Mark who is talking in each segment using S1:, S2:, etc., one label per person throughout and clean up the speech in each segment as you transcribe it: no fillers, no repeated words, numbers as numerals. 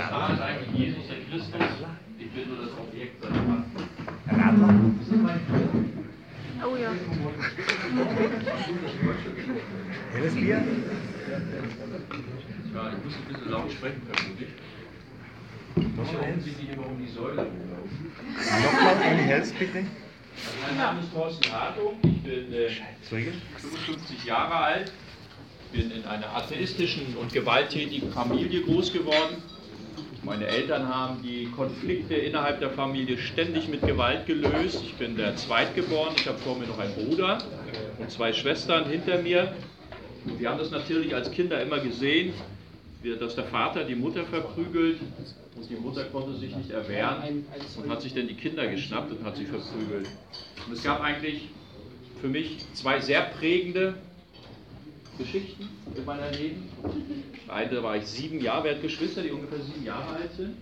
S1: Star ist eigentlich Jesus, der Christus. Ich bin nur das Objekt seiner Macht.
S2: Radler?
S3: Oh ja.
S2: Helles Bier?
S1: Ja, ich muss ein bisschen laut sprechen, vermutlich.
S2: Nochmal
S1: Warum sind die immer um die Säule rumlaufen?
S2: Nochmal ein Helles bitte.
S1: Mein Name ist Thorsten Hartung, ich bin 55 Jahre alt, bin in einer atheistischen und gewalttätigen Familie groß geworden. Meine Eltern haben die Konflikte innerhalb der Familie ständig mit Gewalt gelöst. Ich bin der Zweitgeborene, ich habe vor mir noch einen Bruder und zwei Schwestern hinter mir. Und wir haben das natürlich als Kinder immer gesehen, dass der Vater die Mutter verprügelt und die Mutter konnte sich nicht erwehren und hat sich dann die Kinder geschnappt und hat sie verprügelt. Und es gab eigentlich für mich zwei sehr prägende Geschichten in meiner Leben. Eine war ich 7 Jahre, wer hat Geschwister, die ungefähr 7 Jahre alt sind?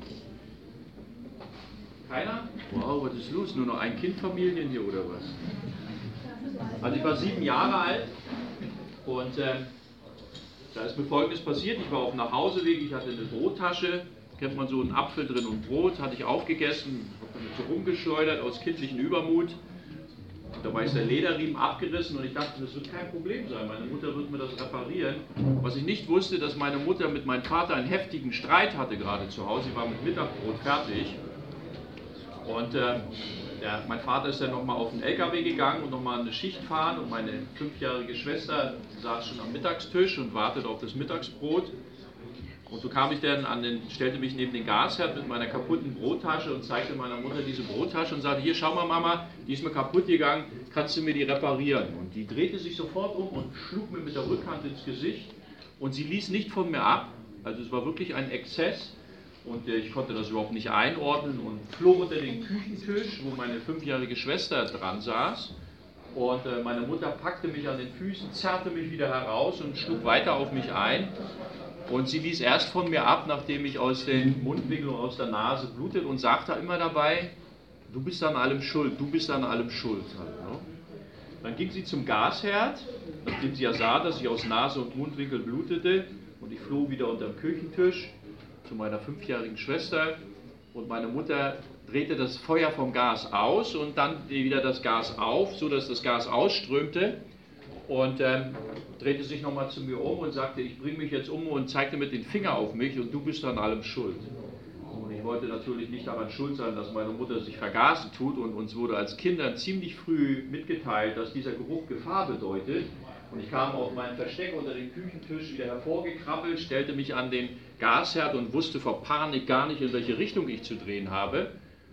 S1: Keiner? Wow, was ist los? Nur noch ein Kindfamilien hier oder was? Also ich war 7 Jahre alt und da ist mir Folgendes passiert. Ich war auf dem Nachhauseweg, ich hatte eine Brottasche, kennt man so einen Apfel drin und Brot, hatte ich aufgegessen, habe damit so rumgeschleudert aus kindlichem Übermut. Dabei ist der Lederriemen abgerissen und ich dachte, das wird kein Problem sein, meine Mutter wird mir das reparieren. Was ich nicht wusste, dass meine Mutter mit meinem Vater einen heftigen Streit hatte gerade zu Hause, sie war mit Mittagsbrot fertig. Und mein Vater ist dann nochmal auf den LKW gegangen und nochmal eine Schicht fahren und meine 5-jährige Schwester saß schon am Mittagstisch und wartete auf das Mittagsbrot. Und so kam ich dann stellte mich neben den Gasherd mit meiner kaputten Brottasche und zeigte meiner Mutter diese Brottasche und sagte, hier schau mal Mama, die ist mir kaputt gegangen, kannst du mir die reparieren? Und die drehte sich sofort um und schlug mir mit der Rückhand ins Gesicht und sie ließ nicht von mir ab, also es war wirklich ein Exzess und ich konnte das überhaupt nicht einordnen und floh unter den Küchentisch, wo meine 5-jährige Schwester dran saß. Und meine Mutter packte mich an den Füßen, zerrte mich wieder heraus und schlug weiter auf mich ein. Und sie ließ erst von mir ab, nachdem ich aus den Mundwinkeln und aus der Nase blutete und sagte immer dabei, du bist an allem schuld, du bist an allem schuld. Halt, ne? Dann ging sie zum Gasherd, nachdem sie ja sah, dass ich aus Nase und Mundwinkel blutete und ich floh wieder unter dem Küchentisch zu meiner 5-jährigen Schwester und meine Mutter drehte das Feuer vom Gas aus und dann wieder das Gas auf, sodass das Gas ausströmte. Und drehte sich nochmal zu mir um und sagte, ich bringe mich jetzt um und zeigte mit dem Finger auf mich und du bist an allem schuld. Und ich wollte natürlich nicht daran schuld sein, dass meine Mutter sich vergasen tut und uns wurde als Kindern ziemlich früh mitgeteilt, dass dieser Geruch Gefahr bedeutet. Und ich kam auf mein Versteck unter den Küchentisch wieder hervorgekrabbelt, stellte mich an den Gasherd und wusste vor Panik gar nicht, in welche Richtung ich zu drehen habe.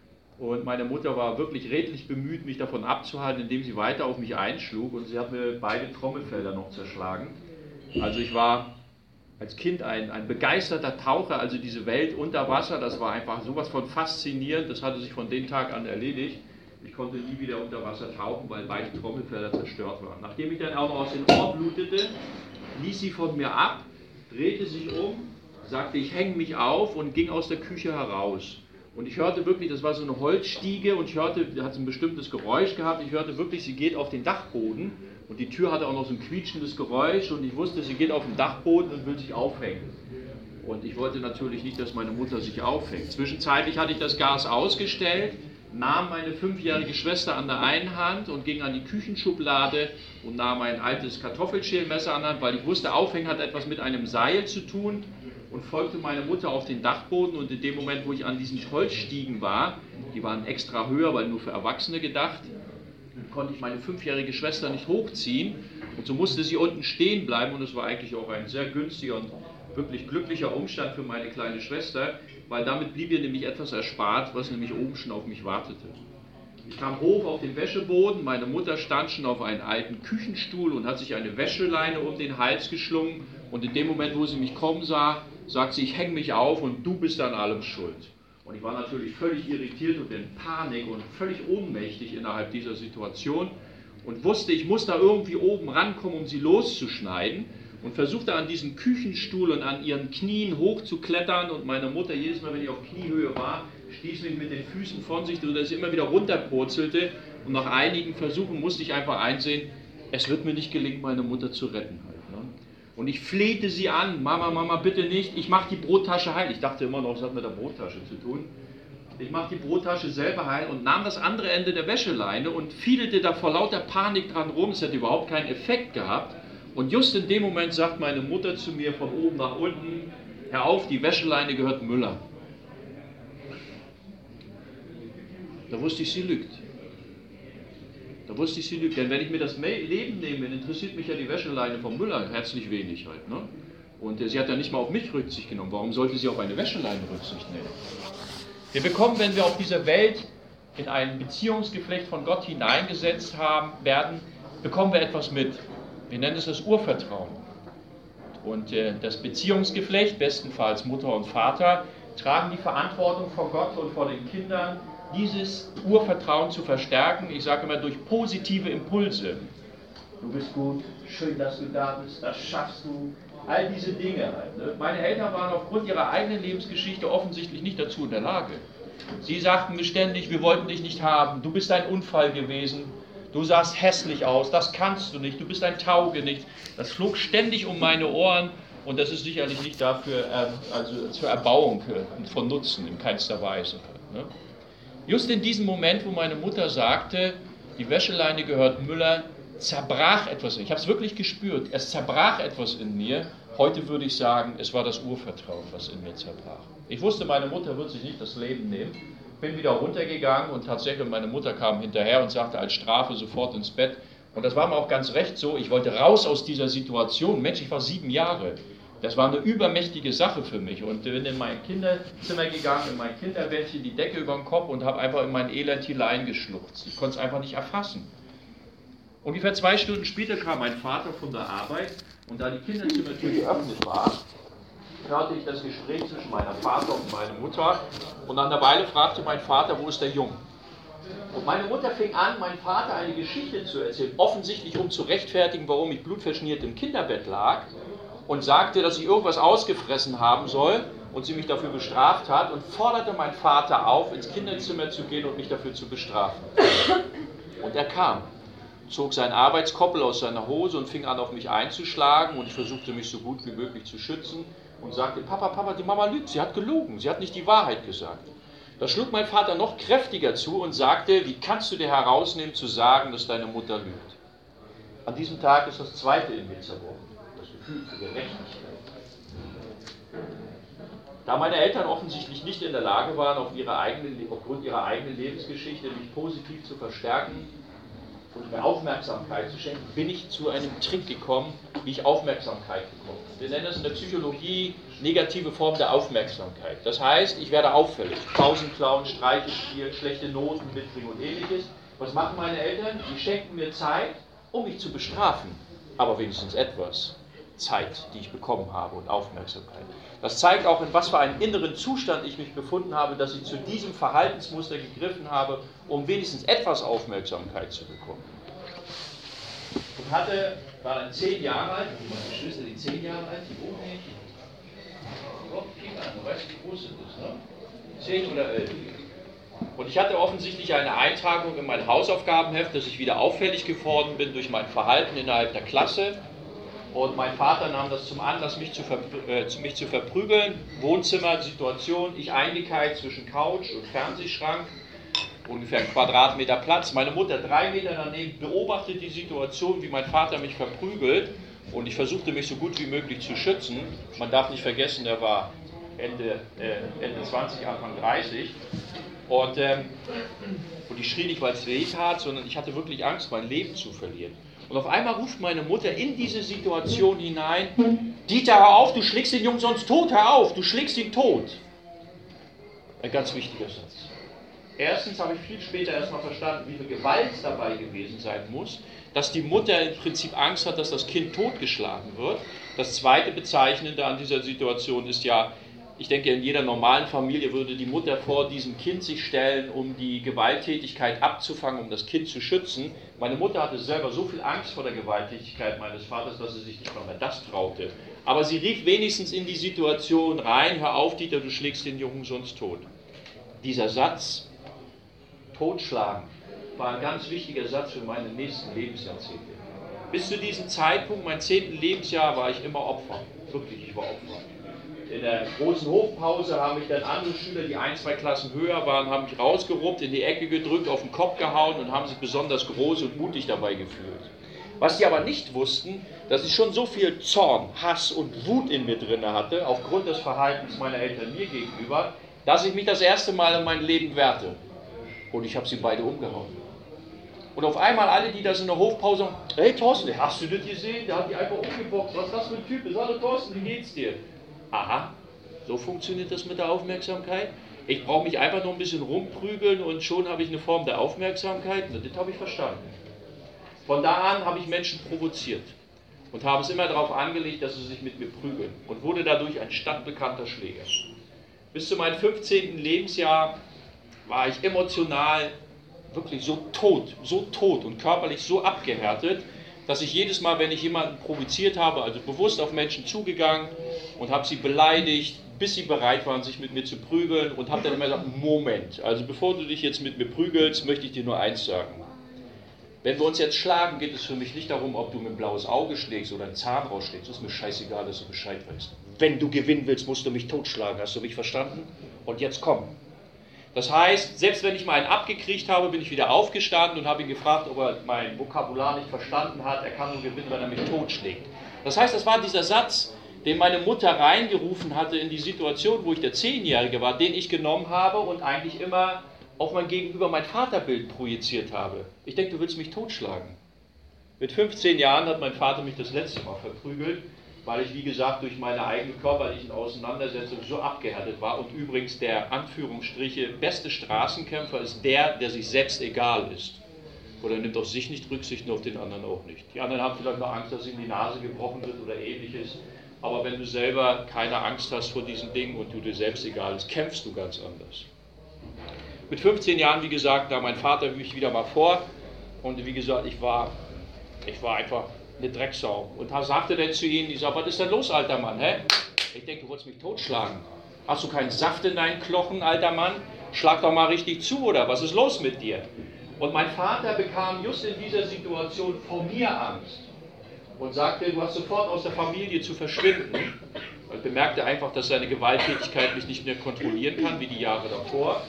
S1: Und meine Mutter war wirklich redlich bemüht, mich davon abzuhalten, indem sie weiter auf mich einschlug und sie hat mir beide Trommelfelder noch zerschlagen. Also ich war als Kind ein begeisterter Taucher, also diese Welt unter Wasser, das war einfach sowas von faszinierend, das hatte sich von dem Tag an erledigt. Ich konnte nie wieder unter Wasser tauchen, weil beide Trommelfelder zerstört waren. Nachdem ich dann auch noch aus den Ohren blutete, ließ sie von mir ab, drehte sich um, sagte, ich hänge mich auf und ging aus der Küche heraus. Und ich hörte wirklich, das war so eine Holzstiege und ich hörte, da hat ein bestimmtes Geräusch gehabt, ich hörte wirklich, sie geht auf den Dachboden und die Tür hatte auch noch so ein quietschendes Geräusch und ich wusste, sie geht auf den Dachboden und will sich aufhängen. Und ich wollte natürlich nicht, dass meine Mutter sich aufhängt. Zwischenzeitlich hatte ich das Gas ausgestellt, nahm meine 5-jährige Schwester an der einen Hand und ging an die Küchenschublade und nahm ein altes Kartoffelschälmesser an der Hand, weil ich wusste, Aufhängen hat etwas mit einem Seil zu tun. Und folgte meine Mutter auf den Dachboden und in dem Moment, wo ich an diesen Holzstiegen war, die waren extra höher, weil nur für Erwachsene gedacht, konnte ich meine 5-jährige Schwester nicht hochziehen und so musste sie unten stehen bleiben und es war eigentlich auch ein sehr günstiger und wirklich glücklicher Umstand für meine kleine Schwester, weil damit blieb ihr nämlich etwas erspart, was nämlich oben schon auf mich wartete. Ich kam hoch auf den Wäscheboden, meine Mutter stand schon auf einem alten Küchenstuhl und hat sich eine Wäscheleine um den Hals geschlungen und in dem Moment, wo sie mich kommen sah, sagt sie, ich hänge mich auf und du bist an allem schuld. Und ich war natürlich völlig irritiert und in Panik und völlig ohnmächtig innerhalb dieser Situation und wusste, ich muss da irgendwie oben rankommen, um sie loszuschneiden und versuchte an diesem Küchenstuhl und an ihren Knien hochzuklettern und meine Mutter, jedes Mal, wenn ich auf Kniehöhe war, stieß mich mit den Füßen von sich, sodass sie immer wieder runterpurzelte und nach einigen Versuchen musste ich einfach einsehen, es wird mir nicht gelingen, meine Mutter zu retten. Halt, ne? Und ich flehte sie an, Mama, Mama, bitte nicht, ich mache die Brottasche heil. Ich dachte immer noch, es hat mit der Brottasche zu tun. Ich mache die Brottasche selber heil und nahm das andere Ende der Wäscheleine und fiedelte da vor lauter Panik dran rum. Es hätte überhaupt keinen Effekt gehabt. Und just in dem Moment sagt meine Mutter zu mir von oben nach unten, hör auf, die Wäscheleine gehört Müller. Da wusste ich, sie lügt. Da wusste ich, sie lügt. Denn wenn ich mir das Leben nehme, dann interessiert mich ja die Wäscheleine vom Müller herzlich wenig halt. Ne? Und sie hat ja nicht mal auf mich Rücksicht genommen. Warum sollte sie auf eine Wäscheleine Rücksicht nehmen? Wir bekommen, wenn wir auf dieser Welt in ein Beziehungsgeflecht von Gott hineingesetzt werden, bekommen wir etwas mit. Wir nennen es das Urvertrauen. Und das Beziehungsgeflecht, bestenfalls Mutter und Vater, tragen die Verantwortung vor Gott und vor den Kindern, dieses Urvertrauen zu verstärken, ich sage immer durch positive Impulse. Du bist gut, schön, dass du da bist, das schaffst du, all diese Dinge halt. Ne? Meine Eltern waren aufgrund ihrer eigenen Lebensgeschichte offensichtlich nicht dazu in der Lage. Sie sagten mir ständig, wir wollten dich nicht haben, du bist ein Unfall gewesen, du sahst hässlich aus, das kannst du nicht, du bist ein Taugenicht. Das flog ständig um meine Ohren und das ist sicherlich nicht dafür, also zur Erbauung von Nutzen in keinster Weise. Ne? Just in diesem Moment, wo meine Mutter sagte, die Wäscheleine gehört Müller, zerbrach etwas in mir. Ich habe es wirklich gespürt. Es zerbrach etwas in mir. Heute würde ich sagen, es war das Urvertrauen, was in mir zerbrach. Ich wusste, meine Mutter wird sich nicht das Leben nehmen. Bin wieder runtergegangen und tatsächlich meine Mutter kam hinterher und sagte als Strafe sofort ins Bett. Und das war mir auch ganz recht so. Ich wollte raus aus dieser Situation. Mensch, ich war 7 Jahre. Das war eine übermächtige Sache für mich und bin in mein Kinderzimmer gegangen, in mein Kinderbettchen, die Decke über den Kopf und habe einfach in mein Elend hineingeschluchzt. Ich konnte es einfach nicht erfassen. Ungefähr 2 Stunden später kam mein Vater von der Arbeit und da die Kinderzimmertür geöffnet war, hörte ich das Gespräch zwischen meiner Vater und meiner Mutter und nach einer Weile fragte mein Vater, wo ist der Junge? Und meine Mutter fing an, meinem Vater eine Geschichte zu erzählen, offensichtlich um zu rechtfertigen, warum ich blutverschmiert im Kinderbett lag. Und sagte, dass ich irgendwas ausgefressen haben soll und sie mich dafür bestraft hat und forderte meinen Vater auf, ins Kinderzimmer zu gehen und mich dafür zu bestrafen. Und er kam, zog seinen Arbeitskoppel aus seiner Hose und fing an, auf mich einzuschlagen und ich versuchte, mich so gut wie möglich zu schützen und sagte, Papa, die Mama lügt, sie hat gelogen, sie hat nicht die Wahrheit gesagt. Da schlug mein Vater noch kräftiger zu und sagte, wie kannst du dir herausnehmen, zu sagen, dass deine Mutter lügt? An diesem Tag ist das Zweite in mir zerbrochen. Für Gerechtigkeit. Da meine Eltern offensichtlich nicht in der Lage waren, aufgrund ihrer eigenen Lebensgeschichte mich positiv zu verstärken und mir Aufmerksamkeit zu schenken, bin ich zu einem Trick gekommen, wie ich Aufmerksamkeit bekomme. Wir nennen das in der Psychologie negative Form der Aufmerksamkeit. Das heißt, ich werde auffällig. Pausen klauen, Streiche spielen, schlechte Noten mitbringen und ähnliches. Was machen meine Eltern? Die schenken mir Zeit, um mich zu bestrafen. Aber wenigstens etwas Zeit, die ich bekommen habe und Aufmerksamkeit. Das zeigt auch, in was für einem inneren Zustand ich mich befunden habe, dass ich zu diesem Verhaltensmuster gegriffen habe, um wenigstens etwas Aufmerksamkeit zu bekommen. Ich war dann 10 Jahre alt, meine Geschwister, die 10 Jahre alt, die wohnen nicht. Du weißt, wie groß sind das, ne? 10 oder 11. Und ich hatte offensichtlich eine Eintragung in mein Hausaufgabenheft, dass ich wieder auffällig geworden bin durch mein Verhalten innerhalb der Klasse. Und mein Vater nahm das zum Anlass, mich zu verprügeln. Wohnzimmersituation, ich Einigkeit zwischen Couch und Fernsehschrank, ungefähr 1 Quadratmeter Platz. Meine Mutter 3 Meter daneben beobachtet die Situation, wie mein Vater mich verprügelt. Und ich versuchte mich so gut wie möglich zu schützen. Man darf nicht vergessen, er war Ende 20, Anfang 30. Und ich schrie nicht, weil es weh tat, sondern ich hatte wirklich Angst, mein Leben zu verlieren. Und auf einmal ruft meine Mutter in diese Situation hinein, Dieter, hör auf, du schlägst den Jungen sonst tot, hör auf, du schlägst ihn tot. Ein ganz wichtiger Satz. Erstens habe ich viel später erstmal verstanden, wie viel Gewalt dabei gewesen sein muss, dass die Mutter im Prinzip Angst hat, dass das Kind totgeschlagen wird. Das zweite Bezeichnende an dieser Situation ist ja, ich denke, in jeder normalen Familie würde die Mutter vor diesem Kind sich stellen, um die Gewalttätigkeit abzufangen, um das Kind zu schützen. Meine Mutter hatte selber so viel Angst vor der Gewalttätigkeit meines Vaters, dass sie sich nicht mal mehr das traute. Aber sie rief wenigstens in die Situation rein, hör auf, Dieter, du schlägst den Jungen sonst tot. Dieser Satz, totschlagen, war ein ganz wichtiger Satz für meine nächsten Lebensjahrzehnte. Bis zu diesem Zeitpunkt, mein 10. Lebensjahr, war ich immer Opfer. Wirklich, ich war Opfer. In der großen Hofpause haben mich dann andere Schüler, die 1, 2 Klassen höher waren, haben mich rausgeruppt, in die Ecke gedrückt, auf den Kopf gehauen und haben sich besonders groß und mutig dabei gefühlt. Was sie aber nicht wussten, dass ich schon so viel Zorn, Hass und Wut in mir drin hatte, aufgrund des Verhaltens meiner Eltern mir gegenüber, dass ich mich das erste Mal in meinem Leben wehrte. Und ich habe sie beide umgehauen. Und auf einmal alle, die das in der Hofpause sagen, hey Thorsten, hast du das gesehen? Der hat die einfach umgeboxt. Was ist das für ein Typ? Hallo Thorsten, wie geht's dir? Aha, so funktioniert das mit der Aufmerksamkeit. Ich brauche mich einfach nur ein bisschen rumprügeln und schon habe ich eine Form der Aufmerksamkeit. Und das habe ich verstanden. Von da an habe ich Menschen provoziert und habe es immer darauf angelegt, dass sie sich mit mir prügeln und wurde dadurch ein stadtbekannter Schläger. Bis zu meinem 15. Lebensjahr war ich emotional wirklich so tot und körperlich so abgehärtet, dass ich jedes Mal, wenn ich jemanden provoziert habe, also bewusst auf Menschen zugegangen und habe sie beleidigt, bis sie bereit waren, sich mit mir zu prügeln und habe dann immer gesagt, Moment, also bevor du dich jetzt mit mir prügelst, möchte ich dir nur eins sagen. Wenn wir uns jetzt schlagen, geht es für mich nicht darum, ob du mir ein blaues Auge schlägst oder einen Zahn rausschlägst. Das ist mir scheißegal, dass du Bescheid weißt. Wenn du gewinnen willst, musst du mich totschlagen. Hast du mich verstanden? Und jetzt komm. Das heißt, selbst wenn ich mal einen abgekriegt habe, bin ich wieder aufgestanden und habe ihn gefragt, ob er mein Vokabular nicht verstanden hat. Er kann nur gewinnen, wenn er mich totschlägt. Das heißt, das war dieser Satz, den meine Mutter reingerufen hatte in die Situation, wo ich der 10-Jährige war, den ich genommen habe und eigentlich immer auf mein Gegenüber mein Vaterbild projiziert habe. Ich denke, du willst mich totschlagen. Mit 15 Jahren hat mein Vater mich das letzte Mal verprügelt, weil ich, wie gesagt, durch meine eigenen körperlichen Auseinandersetzungen so abgehärtet war. Und übrigens der Anführungsstriche beste Straßenkämpfer ist der sich selbst egal ist. Oder nimmt auf sich nicht Rücksicht und auf den anderen auch nicht. Die anderen haben vielleicht noch Angst, dass ihnen die Nase gebrochen wird oder ähnliches. Aber wenn du selber keine Angst hast vor diesen Dingen und du dir selbst egal bist, kämpfst du ganz anders. Mit 15 Jahren, wie gesagt, da mein Vater mich wieder mal vor und wie gesagt, ich war einfach eine Drecksau. Und da sagte dann zu ihnen, ich sag, was ist denn los, alter Mann? Hä? Ich denke, du wolltest mich totschlagen. Hast du keinen Saft in deinen Knochen, alter Mann? Schlag doch mal richtig zu, oder was ist los mit dir? Und mein Vater bekam just in dieser Situation vor mir Angst und sagte, du hast sofort aus der Familie zu verschwinden. Ich bemerkte einfach, dass seine Gewalttätigkeit mich nicht mehr kontrollieren kann, wie die Jahre davor.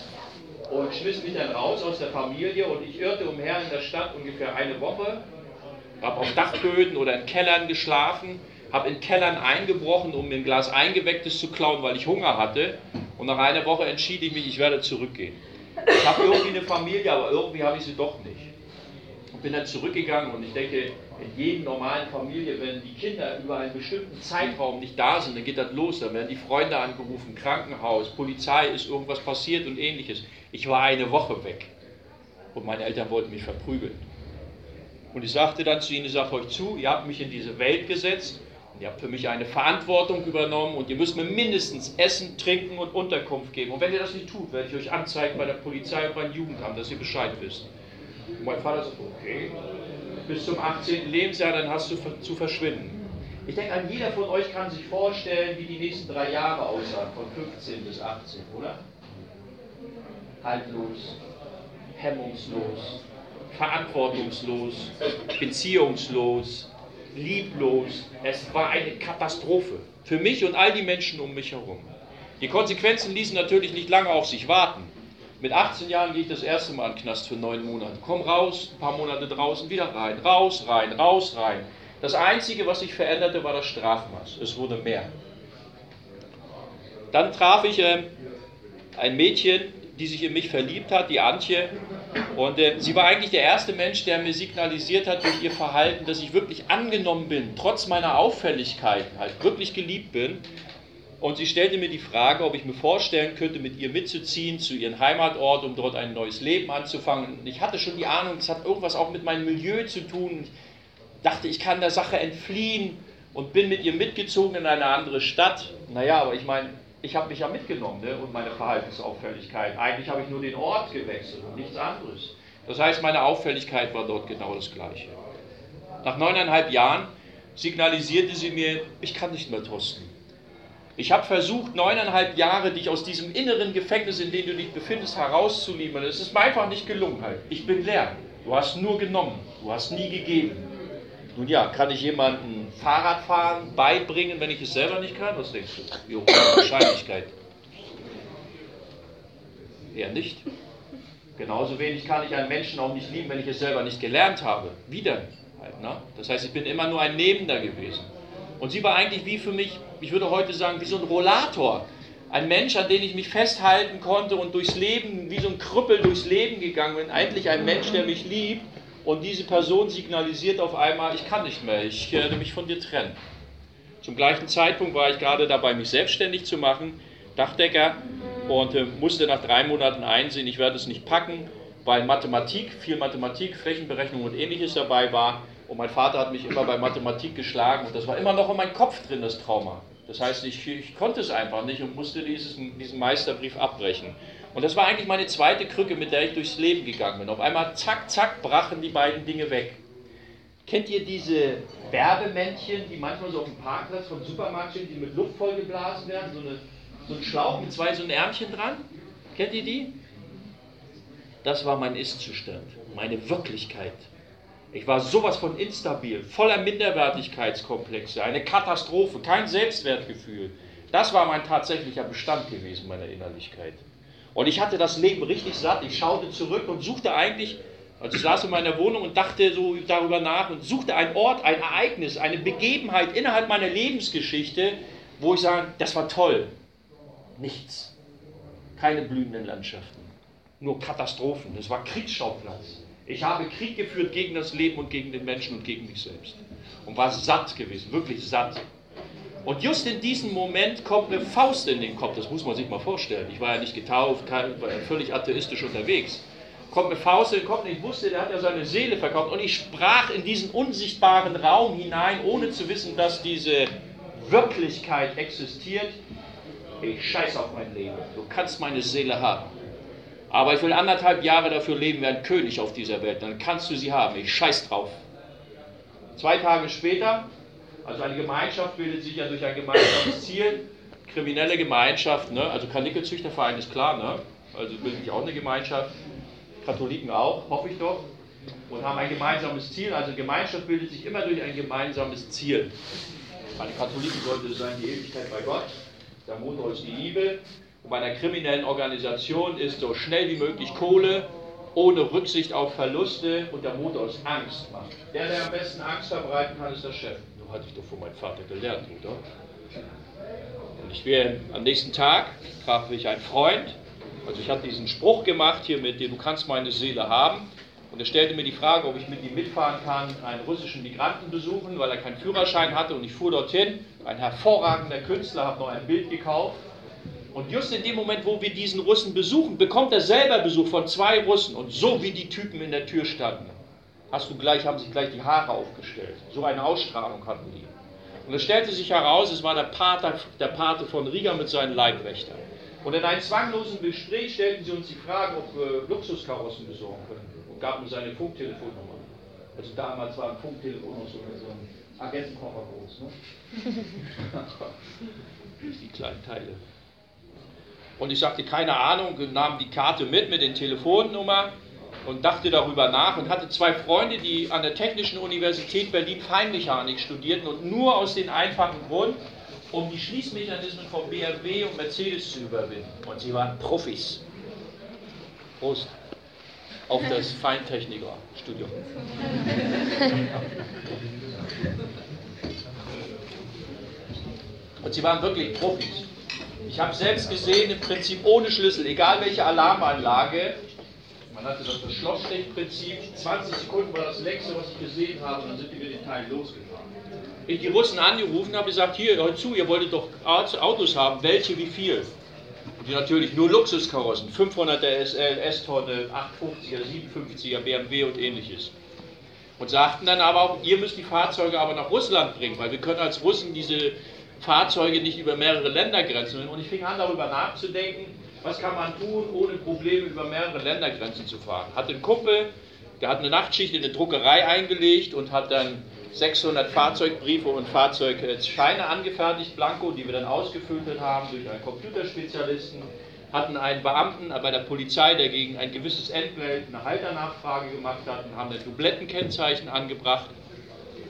S1: Und schmiss mich dann raus aus der Familie und ich irrte umher in der Stadt ungefähr eine Woche, habe auf Dachböden oder in Kellern geschlafen, habe in Kellern eingebrochen, um mir ein Glas Eingewecktes zu klauen, weil ich Hunger hatte. Und nach einer Woche entschied ich mich, ich werde zurückgehen. Ich habe irgendwie eine Familie, aber irgendwie habe ich sie doch nicht. Und bin dann zurückgegangen und ich denke, in jedem normalen Familie, wenn die Kinder über einen bestimmten Zeitraum nicht da sind, dann geht das los, dann werden die Freunde angerufen, Krankenhaus, Polizei, ist irgendwas passiert und ähnliches. Ich war eine Woche weg und meine Eltern wollten mich verprügeln. Und ich sagte dann zu ihnen, ich sage euch zu, ihr habt mich in diese Welt gesetzt und ihr habt für mich eine Verantwortung übernommen und ihr müsst mir mindestens Essen, Trinken und Unterkunft geben. Und wenn ihr das nicht tut, werde ich euch anzeigen bei der Polizei und beim Jugendamt, dass ihr Bescheid wisst. Und mein Vater sagt, okay, bis zum 18. Lebensjahr, dann hast du zu verschwinden. Ich denke, an jeder von euch kann sich vorstellen, wie die nächsten 3 Jahre aussahen, von 15 bis 18, oder? Haltlos, hemmungslos, verantwortungslos, beziehungslos, lieblos. Es war eine Katastrophe für mich und all die Menschen um mich herum. Die Konsequenzen ließen natürlich nicht lange auf sich warten. Mit 18 Jahren gehe ich das erste Mal in den Knast für 9 Monate. Komm raus, ein paar Monate draußen, wieder rein, raus, rein, raus, rein. Das Einzige, was sich veränderte, war das Strafmaß. Es wurde mehr. Dann traf ich ein Mädchen, die sich in mich verliebt hat, die Antje. Und sie war eigentlich der erste Mensch, der mir signalisiert hat durch ihr Verhalten, dass ich wirklich angenommen bin, trotz meiner Auffälligkeiten, halt wirklich geliebt bin. Und sie stellte mir die Frage, ob ich mir vorstellen könnte, mit ihr mitzuziehen zu ihrem Heimatort, um dort ein neues Leben anzufangen. Und ich hatte schon die Ahnung, es hat irgendwas auch mit meinem Milieu zu tun. Ich dachte, ich kann der Sache entfliehen und bin mit ihr mitgezogen in eine andere Stadt. Naja, aber ich meine, ich habe mich ja mitgenommen, ne? Und meine Verhaltensauffälligkeit. Eigentlich habe ich nur den Ort gewechselt und nichts anderes. Das heißt, meine Auffälligkeit war dort genau das Gleiche. Nach 9,5 Jahren signalisierte sie mir, ich kann nicht mehr, Thorsten. Ich habe versucht, 9,5 Jahre dich aus diesem inneren Gefängnis, in dem du dich befindest, herauszuliefern. Es ist mir einfach nicht gelungen halt. Ich bin leer. Du hast nur genommen. Du hast nie gegeben. Nun ja, kann ich jemandem Fahrradfahren beibringen, wenn ich es selber nicht kann? Was denkst du? Wie hoch ist die Wahrscheinlichkeit? Eher nicht. Genauso wenig kann ich einen Menschen auch nicht lieben, wenn ich es selber nicht gelernt habe. Wie denn? Halt, ne? Das heißt, ich bin immer nur ein Nebender gewesen. Und sie war eigentlich wie für mich, ich würde heute sagen, wie so ein Rollator. Ein Mensch, an den ich mich festhalten konnte und durchs Leben, wie so ein Krüppel durchs Leben gegangen bin. Eigentlich ein Mensch, der mich liebt. Und diese Person signalisiert auf einmal, ich kann nicht mehr, ich werde mich von dir trennen. Zum gleichen Zeitpunkt war ich gerade dabei, mich selbstständig zu machen, Dachdecker, und musste nach 3 Monaten einsehen, ich werde es nicht packen, weil Mathematik, viel Mathematik, Flächenberechnung und Ähnliches dabei war. Und mein Vater hat mich immer bei Mathematik geschlagen und das war immer noch in meinem Kopf drin, das Trauma. Das heißt, ich konnte es einfach nicht und musste diesen Meisterbrief abbrechen. Und das war eigentlich meine zweite Krücke, mit der ich durchs Leben gegangen bin. Auf einmal, zack, zack, brachen die beiden Dinge weg. Kennt ihr diese Werbemännchen, die manchmal so auf dem Parkplatz vom Supermarkt stehen, die mit Luft vollgeblasen werden? So ein Schlauch mit 2 so ein Ärmchen dran? Kennt ihr die? Das war mein Ist-Zustand, meine Wirklichkeit. Ich war sowas von instabil, voller Minderwertigkeitskomplexe, eine Katastrophe, kein Selbstwertgefühl. Das war mein tatsächlicher Bestand gewesen, meiner Innerlichkeit. Und ich hatte das Leben richtig satt. Ich schaute zurück und suchte eigentlich, also ich saß in meiner Wohnung und dachte so darüber nach und suchte einen Ort, ein Ereignis, eine Begebenheit innerhalb meiner Lebensgeschichte, wo ich sage, das war toll. Nichts. Keine blühenden Landschaften. Nur Katastrophen. Es war Kriegsschauplatz. Ich habe Krieg geführt gegen das Leben und gegen den Menschen und gegen mich selbst. Und war satt gewesen, wirklich satt. Und just in diesem Moment kommt eine Faust in den Kopf, das muss man sich mal vorstellen. Ich war ja nicht getauft, war ja völlig atheistisch unterwegs. Kommt eine Faust in den Kopf und ich wusste, der hat ja seine Seele verkauft. Und ich sprach in diesen unsichtbaren Raum hinein, ohne zu wissen, dass diese Wirklichkeit existiert. Ich scheiße auf mein Leben, du kannst meine Seele haben. Aber ich will 1,5 Jahre dafür leben wie ein König auf dieser Welt, dann kannst du sie haben, ich scheiß drauf. 2 Tage später, also eine Gemeinschaft bildet sich ja durch ein gemeinsames Ziel, kriminelle Gemeinschaft, ne? Also Karnickelzüchterverein ist klar, ne? Also bildet sich auch eine Gemeinschaft, Katholiken auch, hoffe ich doch, und haben ein gemeinsames Ziel. Also Gemeinschaft bildet sich immer durch ein gemeinsames Ziel. Bei den Katholiken sollte es sein, die Ewigkeit bei Gott, der Motor ist die Liebe, und bei einer kriminellen Organisation ist so schnell wie möglich Kohle, ohne Rücksicht auf Verluste, und der Motor ist Angst macht. Der am besten Angst verbreiten kann, ist der Chef. So hatte ich doch von meinem Vater gelernt, oder? Und am nächsten Tag traf ich einen Freund, also ich hatte diesen Spruch gemacht hier mit dem, du kannst meine Seele haben, und er stellte mir die Frage, ob ich mit ihm mitfahren kann, einen russischen Migranten besuchen, weil er keinen Führerschein hatte, und ich fuhr dorthin, ein hervorragender Künstler, habe noch ein Bild gekauft. Und just in dem Moment, wo wir diesen Russen besuchen, bekommt er selber Besuch von 2 Russen. Und so wie die Typen in der Tür standen, haben sich gleich die Haare aufgestellt. So eine Ausstrahlung hatten die. Und es stellte sich heraus, es war der Pate von Riga mit seinen Leibwächtern. Und in einem zwanglosen Gespräch stellten sie uns die Frage, ob wir Luxuskarossen besorgen können. Und gaben uns eine Funktelefonnummer. Also damals war ein Funktelefon noch so ein Agentenkoffer groß. Ne? Die kleinen Teile. Und ich sagte, keine Ahnung, nahm die Karte mit den Telefonnummer und dachte darüber nach und hatte 2 Freunde, die an der Technischen Universität Berlin Feinmechanik studierten, und nur aus dem einfachen Grund, um die Schließmechanismen von BMW und Mercedes zu überwinden. Und sie waren Profis. Prost auf das Feintechnikerstudium. Und sie waren wirklich Profis. Ich habe selbst gesehen, im Prinzip ohne Schlüssel, egal welche Alarmanlage, man hatte das Schlossstechprinzip, 20 Sekunden war das längste, was ich gesehen habe, und dann sind die mit den Teilen losgefahren. Ich die Russen angerufen, habe gesagt, hier, hört zu, ihr wolltet doch Autos haben, welche, wie viel? Und die natürlich nur Luxuskarossen, 500er SL, S-Tonne, 850er, 57er, BMW und ähnliches. Und sagten dann aber auch, ihr müsst die Fahrzeuge aber nach Russland bringen, weil wir können als Russen diese Fahrzeuge nicht über mehrere Ländergrenzen. Und ich fing an, darüber nachzudenken, was kann man tun, ohne Probleme über mehrere Ländergrenzen zu fahren. Hatte einen Kumpel, der hat eine Nachtschicht in eine Druckerei eingelegt und hat dann 600 Fahrzeugbriefe und Fahrzeugscheine angefertigt, blanko, die wir dann ausgefüllt haben durch einen Computerspezialisten. Hatten einen Beamten bei der Polizei, der gegen ein gewisses Entgelt eine Halternachfrage gemacht hat, und haben ein Dublettenkennzeichen angebracht.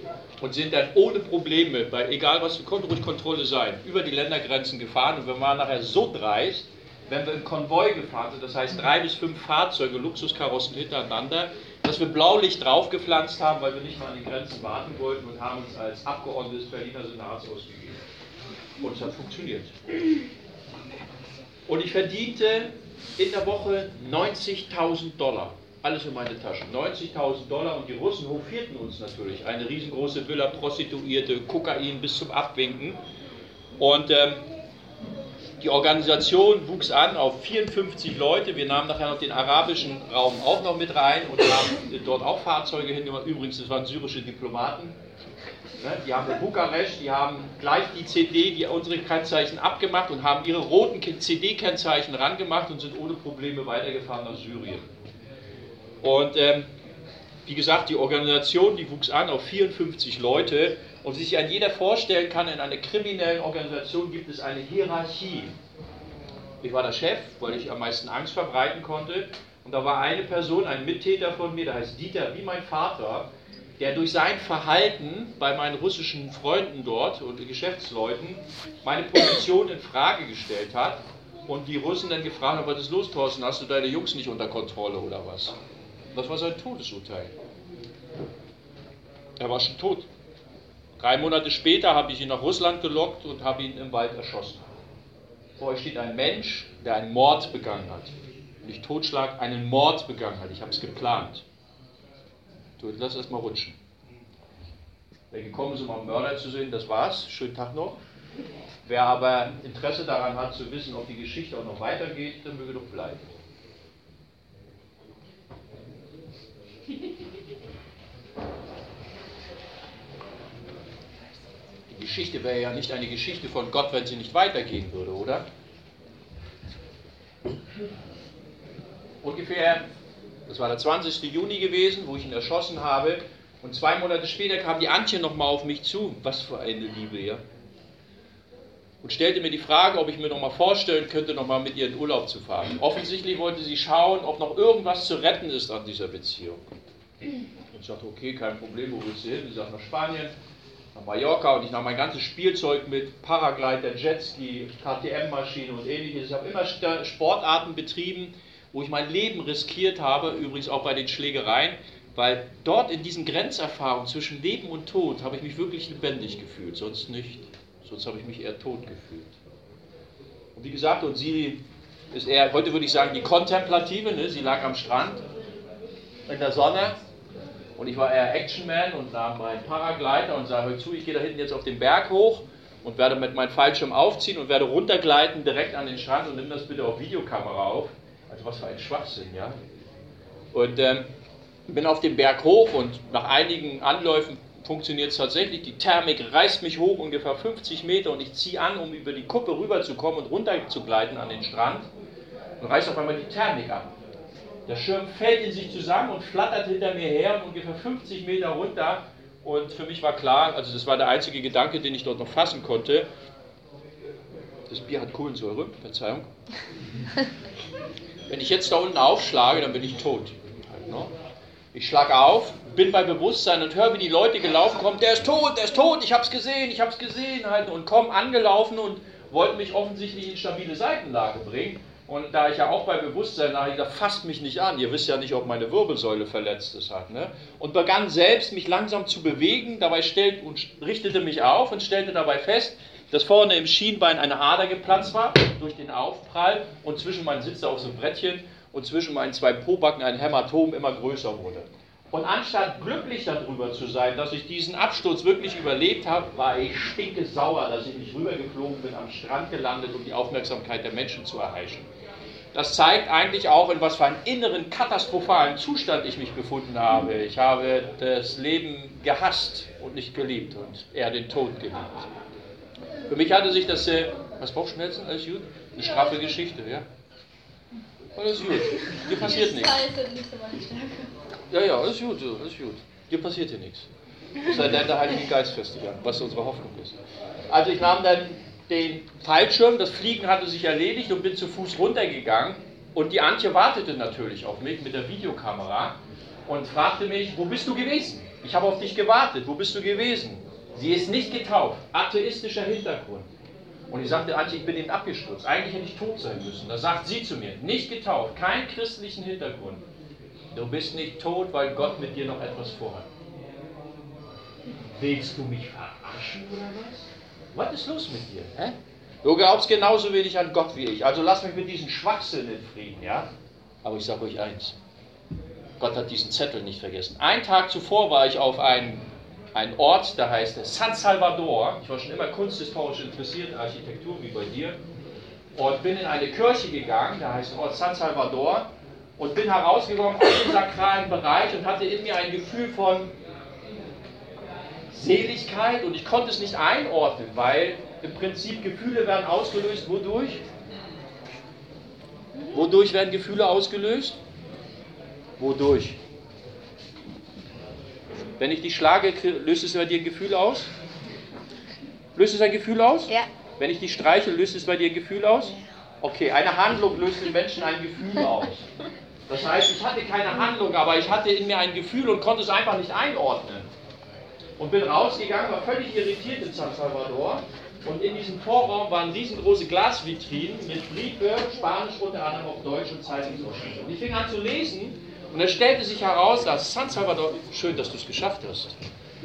S1: und sind dann ohne Probleme, egal was, konnte ruhig Kontrolle sein, über die Ländergrenzen gefahren. Und wir waren nachher so dreist, wenn wir im Konvoi gefahren sind, das heißt 3 bis 5 Fahrzeuge, Luxuskarossen hintereinander, dass wir Blaulicht draufgepflanzt haben, weil wir nicht mal an den Grenzen warten wollten und haben uns als Abgeordnete des Berliner Senats ausgegeben. Und es hat funktioniert. Und ich verdiente in der Woche $90.000. Alles in meine Tasche. $90.000 und die Russen hofierten uns natürlich. Eine riesengroße Villa, Prostituierte, Kokain bis zum Abwinken. Und die Organisation wuchs an auf 54 Leute. Wir nahmen nachher noch den arabischen Raum auch noch mit rein und haben dort auch Fahrzeuge hingemacht. Übrigens, das waren syrische Diplomaten. Die haben in Bukarest, die haben gleich die CD, unsere Kennzeichen abgemacht und haben ihre roten CD-Kennzeichen rangemacht und sind ohne Probleme weitergefahren nach Syrien. Und wie gesagt, die Organisation, die wuchs an auf 54 Leute. Und wie sich ein jeder vorstellen kann, in einer kriminellen Organisation gibt es eine Hierarchie. Ich war der Chef, weil ich am meisten Angst verbreiten konnte. Und da war eine Person, ein Mittäter von mir, der heißt Dieter, wie mein Vater, der durch sein Verhalten bei meinen russischen Freunden dort und Geschäftsleuten meine Position in Frage gestellt hat. Und die Russen dann gefragt haben, was ist los, Thorsten, hast du deine Jungs nicht unter Kontrolle oder was? Das war sein Todesurteil. Er war schon tot. 3 Monate später habe ich ihn nach Russland gelockt und habe ihn im Wald erschossen. Vor euch steht ein Mensch, der einen Mord begangen hat. Nicht Totschlag, einen Mord begangen hat. Ich habe es geplant. Du, lass erst mal rutschen. Wer gekommen ist, um einen Mörder zu sehen, das war's. Schönen Tag noch. Wer aber Interesse daran hat, zu wissen, ob die Geschichte auch noch weitergeht, dann möge doch bleiben. Die Geschichte wäre ja nicht eine Geschichte von Gott, wenn sie nicht weitergehen würde, oder? Ungefähr, das war der 20. Juni gewesen, wo ich ihn erschossen habe. Und 2 Monate später kam die Antje nochmal auf mich zu. Was für eine Liebe, ja. Und stellte mir die Frage, ob ich mir nochmal vorstellen könnte, nochmal mit ihr in Urlaub zu fahren. Offensichtlich wollte sie schauen, ob noch irgendwas zu retten ist an dieser Beziehung. Und ich sagte, okay, kein Problem, wo willst du hin? Sie sagt, nach Spanien, nach Mallorca, und ich nahm mein ganzes Spielzeug mit, Paraglider, Jetski, KTM-Maschine und ähnliches. Ich habe immer Sportarten betrieben, wo ich mein Leben riskiert habe, übrigens auch bei den Schlägereien, weil dort in diesen Grenzerfahrungen zwischen Leben und Tod habe ich mich wirklich lebendig gefühlt, sonst nicht. Sonst habe ich mich eher tot gefühlt. Und wie gesagt, und sie ist eher, heute würde ich sagen, die Kontemplative, ne? Sie lag am Strand in der Sonne und ich war eher Actionman und nahm meinen Paragleiter und sage, hör zu, ich gehe da hinten jetzt auf den Berg hoch und werde mit meinem Fallschirm aufziehen und werde runtergleiten direkt an den Strand und nimm das bitte auf Videokamera auf. Also was für ein Schwachsinn, ja. Und bin auf den Berg hoch und nach einigen Anläufen funktioniert es tatsächlich. Die Thermik reißt mich hoch, ungefähr 50 Meter, und ich ziehe an, um über die Kuppe rüberzukommen und runterzugleiten an den Strand. Und reißt auf einmal die Thermik ab. Der Schirm fällt in sich zusammen und flattert hinter mir her und ungefähr 50 Meter runter. Und für mich war klar, also das war der einzige Gedanke, den ich dort noch fassen konnte. Das Bier hat Kohlensäure, Verzeihung. Wenn ich jetzt da unten aufschlage, dann bin ich tot. Ich schlage auf, bin bei Bewusstsein und höre, wie die Leute gelaufen kommen. Der ist tot, ich hab's gesehen halt, und kommen angelaufen und wollten mich offensichtlich in stabile Seitenlage bringen. Und da ich ja auch bei Bewusstsein lag, ich dachte, fasst mich nicht an, ihr wisst ja nicht, ob meine Wirbelsäule verletzt ist. Halt, ne? Und begann selbst, mich langsam zu bewegen, dabei richtete mich auf und stellte dabei fest, dass vorne im Schienbein eine Ader geplatzt war, durch den Aufprall, und zwischen meinen Sitze auf so einem Brettchen und zwischen meinen 2 Pobacken ein Hämatom immer größer wurde. Und anstatt glücklich darüber zu sein, dass ich diesen Absturz wirklich überlebt habe, war ich stinkesauer, dass ich nicht rübergeflogen bin, am Strand gelandet, um die Aufmerksamkeit der Menschen zu erheischen. Das zeigt eigentlich auch, in was für einem inneren, katastrophalen Zustand ich mich befunden habe. Ich habe das Leben gehasst und nicht geliebt und eher den Tod geliebt. Für mich hatte sich das, was Bauchschmerzen, alles gut? Eine straffe Geschichte, ja? Alles gut, dir passiert nichts. Ja, alles gut, alles gut. Dir passiert hier nichts. Es sei denn, der Heilige Geist fest dich an, was unsere Hoffnung ist. Also ich nahm dann den Fallschirm, das Fliegen hatte sich erledigt und bin zu Fuß runtergegangen. Und die Antje wartete natürlich auf mich mit der Videokamera und fragte mich, wo bist du gewesen? Ich habe auf dich gewartet. Wo bist du gewesen? Sie ist nicht getauft. Atheistischer Hintergrund. Und ich sagte, Antje, ich bin eben abgestürzt. Eigentlich hätte ich tot sein müssen. Da sagt sie zu mir, nicht getauft, keinen christlichen Hintergrund. Du bist nicht tot, weil Gott mit dir noch etwas vorhat. Willst du mich verarschen oder was? Was ist los mit dir? Hä? Du glaubst genauso wenig an Gott wie ich. Also lass mich mit diesem Schwachsinn in Frieden, ja? Aber ich sage euch eins. Gott hat diesen Zettel nicht vergessen. Einen Tag zuvor war ich auf einem Ort, der heißt San Salvador. Ich war schon immer kunsthistorisch interessiert, Architektur wie bei dir. Und bin in eine Kirche gegangen, der heißt Ort San Salvador. Und bin herausgekommen aus dem sakralen Bereich und hatte in mir ein Gefühl von Seligkeit. Und ich konnte es nicht einordnen, weil im Prinzip Gefühle werden ausgelöst. Wodurch? Wodurch werden Gefühle ausgelöst? Wodurch? Wenn ich dich schlage, löst es bei dir ein Gefühl aus? Löst es ein Gefühl aus?
S3: Ja.
S1: Wenn ich dich streiche, löst es bei dir ein Gefühl aus? Okay, eine Handlung löst im Menschen ein Gefühl aus. Das heißt, ich hatte keine Handlung, aber ich hatte in mir ein Gefühl und konnte es einfach nicht einordnen. Und bin rausgegangen, war völlig irritiert in San Salvador. Und in diesem Vorraum waren riesengroße Glasvitrinen mit Briefe, Spanisch unter anderem auf Deutsch und Zeitungsausschnitte. Und ich fing an zu lesen und es stellte sich heraus, dass San Salvador, schön, dass du es geschafft hast.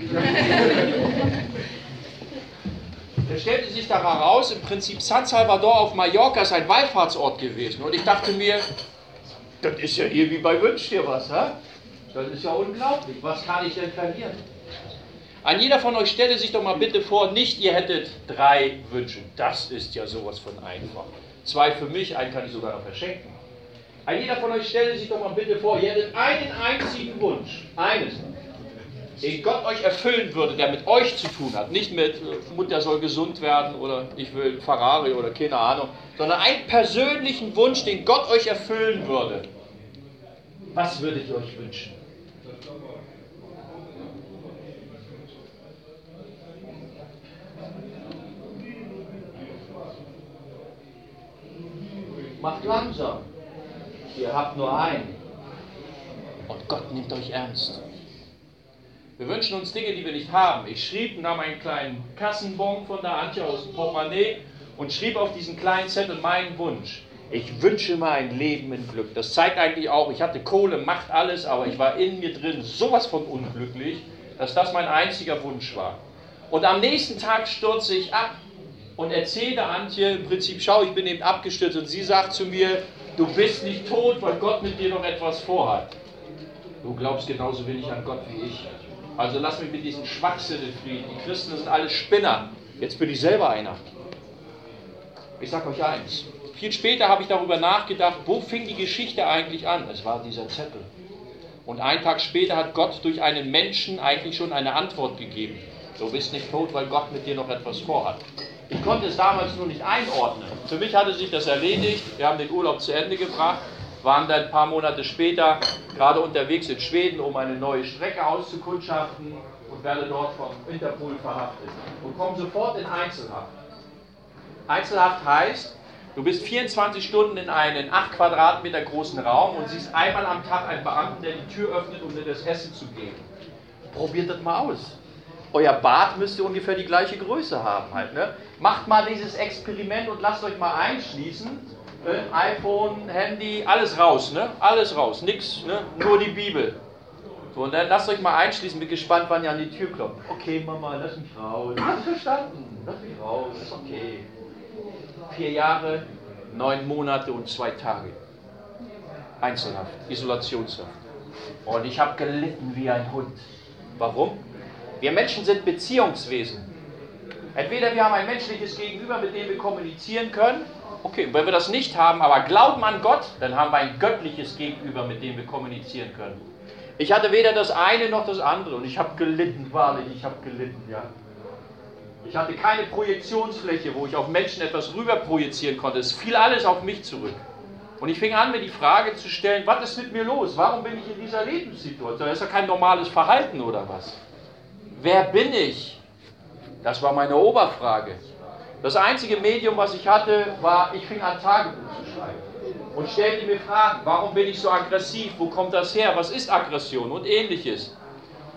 S1: Es stellte sich da heraus, im Prinzip San Salvador auf Mallorca ist ein Wallfahrtsort gewesen. Und ich dachte mir, das ist ja hier wie bei Wünsch dir was, hä? Das ist ja unglaublich. Was kann ich denn verlieren? An jeder von euch stelle sich doch mal bitte vor, nicht ihr hättet 3 Wünsche. Das ist ja sowas von einfach. 2 für mich, einen kann ich sogar noch verschenken. An jeder von euch stelle sich doch mal bitte vor, ihr hättet einen einzigen Wunsch. Eines. Den Gott euch erfüllen würde, der mit euch zu tun hat. Nicht mit Mutter soll gesund werden oder ich will Ferrari oder keine Ahnung. Sondern einen persönlichen Wunsch, den Gott euch erfüllen würde. Was würdet ihr euch wünschen? Macht langsam. Ihr habt nur einen. Und Gott nimmt euch ernst. Wir wünschen uns Dinge, die wir nicht haben. Ich schrieb, nahm einen kleinen Kassenbon von der Antje aus dem Portemonnaie und schrieb auf diesen kleinen Zettel meinen Wunsch. Ich wünsche mir ein Leben in Glück. Das zeigt eigentlich auch, ich hatte Kohle, Macht, alles, aber ich war in mir drin sowas von unglücklich, dass das mein einziger Wunsch war. Und am nächsten Tag stürze ich ab und erzählte Antje im Prinzip, schau, ich bin eben abgestürzt. Und sie sagt zu mir, du bist nicht tot, weil Gott mit dir noch etwas vorhat. Du glaubst genauso wenig an Gott wie ich. Also lass mich mit diesen Schwachsinn in Frieden. Die Christen sind alle Spinner. Jetzt bin ich selber einer. Ich sage euch eins. Viel später habe ich darüber nachgedacht, wo fing die Geschichte eigentlich an? Es war dieser Zettel. Und einen Tag später hat Gott durch einen Menschen eigentlich schon eine Antwort gegeben. Du bist nicht tot, weil Gott mit dir noch etwas vorhat. Ich konnte es damals nur nicht einordnen. Für mich hatte sich das erledigt. Wir haben den Urlaub zu Ende gebracht. Waren dann ein paar Monate später gerade unterwegs in Schweden, um eine neue Strecke auszukundschaften und werde dort vom Interpol verhaftet und komme sofort in Einzelhaft. Einzelhaft heißt, du bist 24 Stunden in einen 8 Quadratmeter großen Raum und siehst einmal am Tag einen Beamten, der die Tür öffnet, um dir das Essen zu geben. Probiert das mal aus. Euer Bad müsste ungefähr die gleiche Größe haben halt, ne? Macht mal dieses Experiment und lasst euch mal einschließen. iPhone, Handy, alles raus, ne? Alles raus, nix, ne? Nur die Bibel. So, und dann lasst euch mal einschließen, bin gespannt, wann ihr an die Tür klopft. Okay, Mama, lass mich raus. Hast du verstanden? Lass mich raus, ist okay. 4 Jahre, 9 Monate und 2 Tage. Einzelhaft, Isolationshaft. Und ich habe gelitten wie ein Hund. Warum? Wir Menschen sind Beziehungswesen. Entweder wir haben ein menschliches Gegenüber, mit dem wir kommunizieren können. Okay, wenn wir das nicht haben, aber glauben an Gott, dann haben wir ein göttliches Gegenüber, mit dem wir kommunizieren können. Ich hatte weder das eine noch das andere und ich habe gelitten, wahrlich, ich habe gelitten, ja. Ich hatte keine Projektionsfläche, wo ich auf Menschen etwas rüber projizieren konnte. Es fiel alles auf mich zurück. Und ich fing an, mir die Frage zu stellen, was ist mit mir los? Warum bin ich in dieser Lebenssituation? Das ist ja kein normales Verhalten oder was? Wer bin ich? Das war meine Oberfrage. Das einzige Medium, was ich hatte, war, ich fing an, Tagebuch zu schreiben. Und stellte mir Fragen, warum bin ich so aggressiv? Wo kommt das her? Was ist Aggression? Und ähnliches.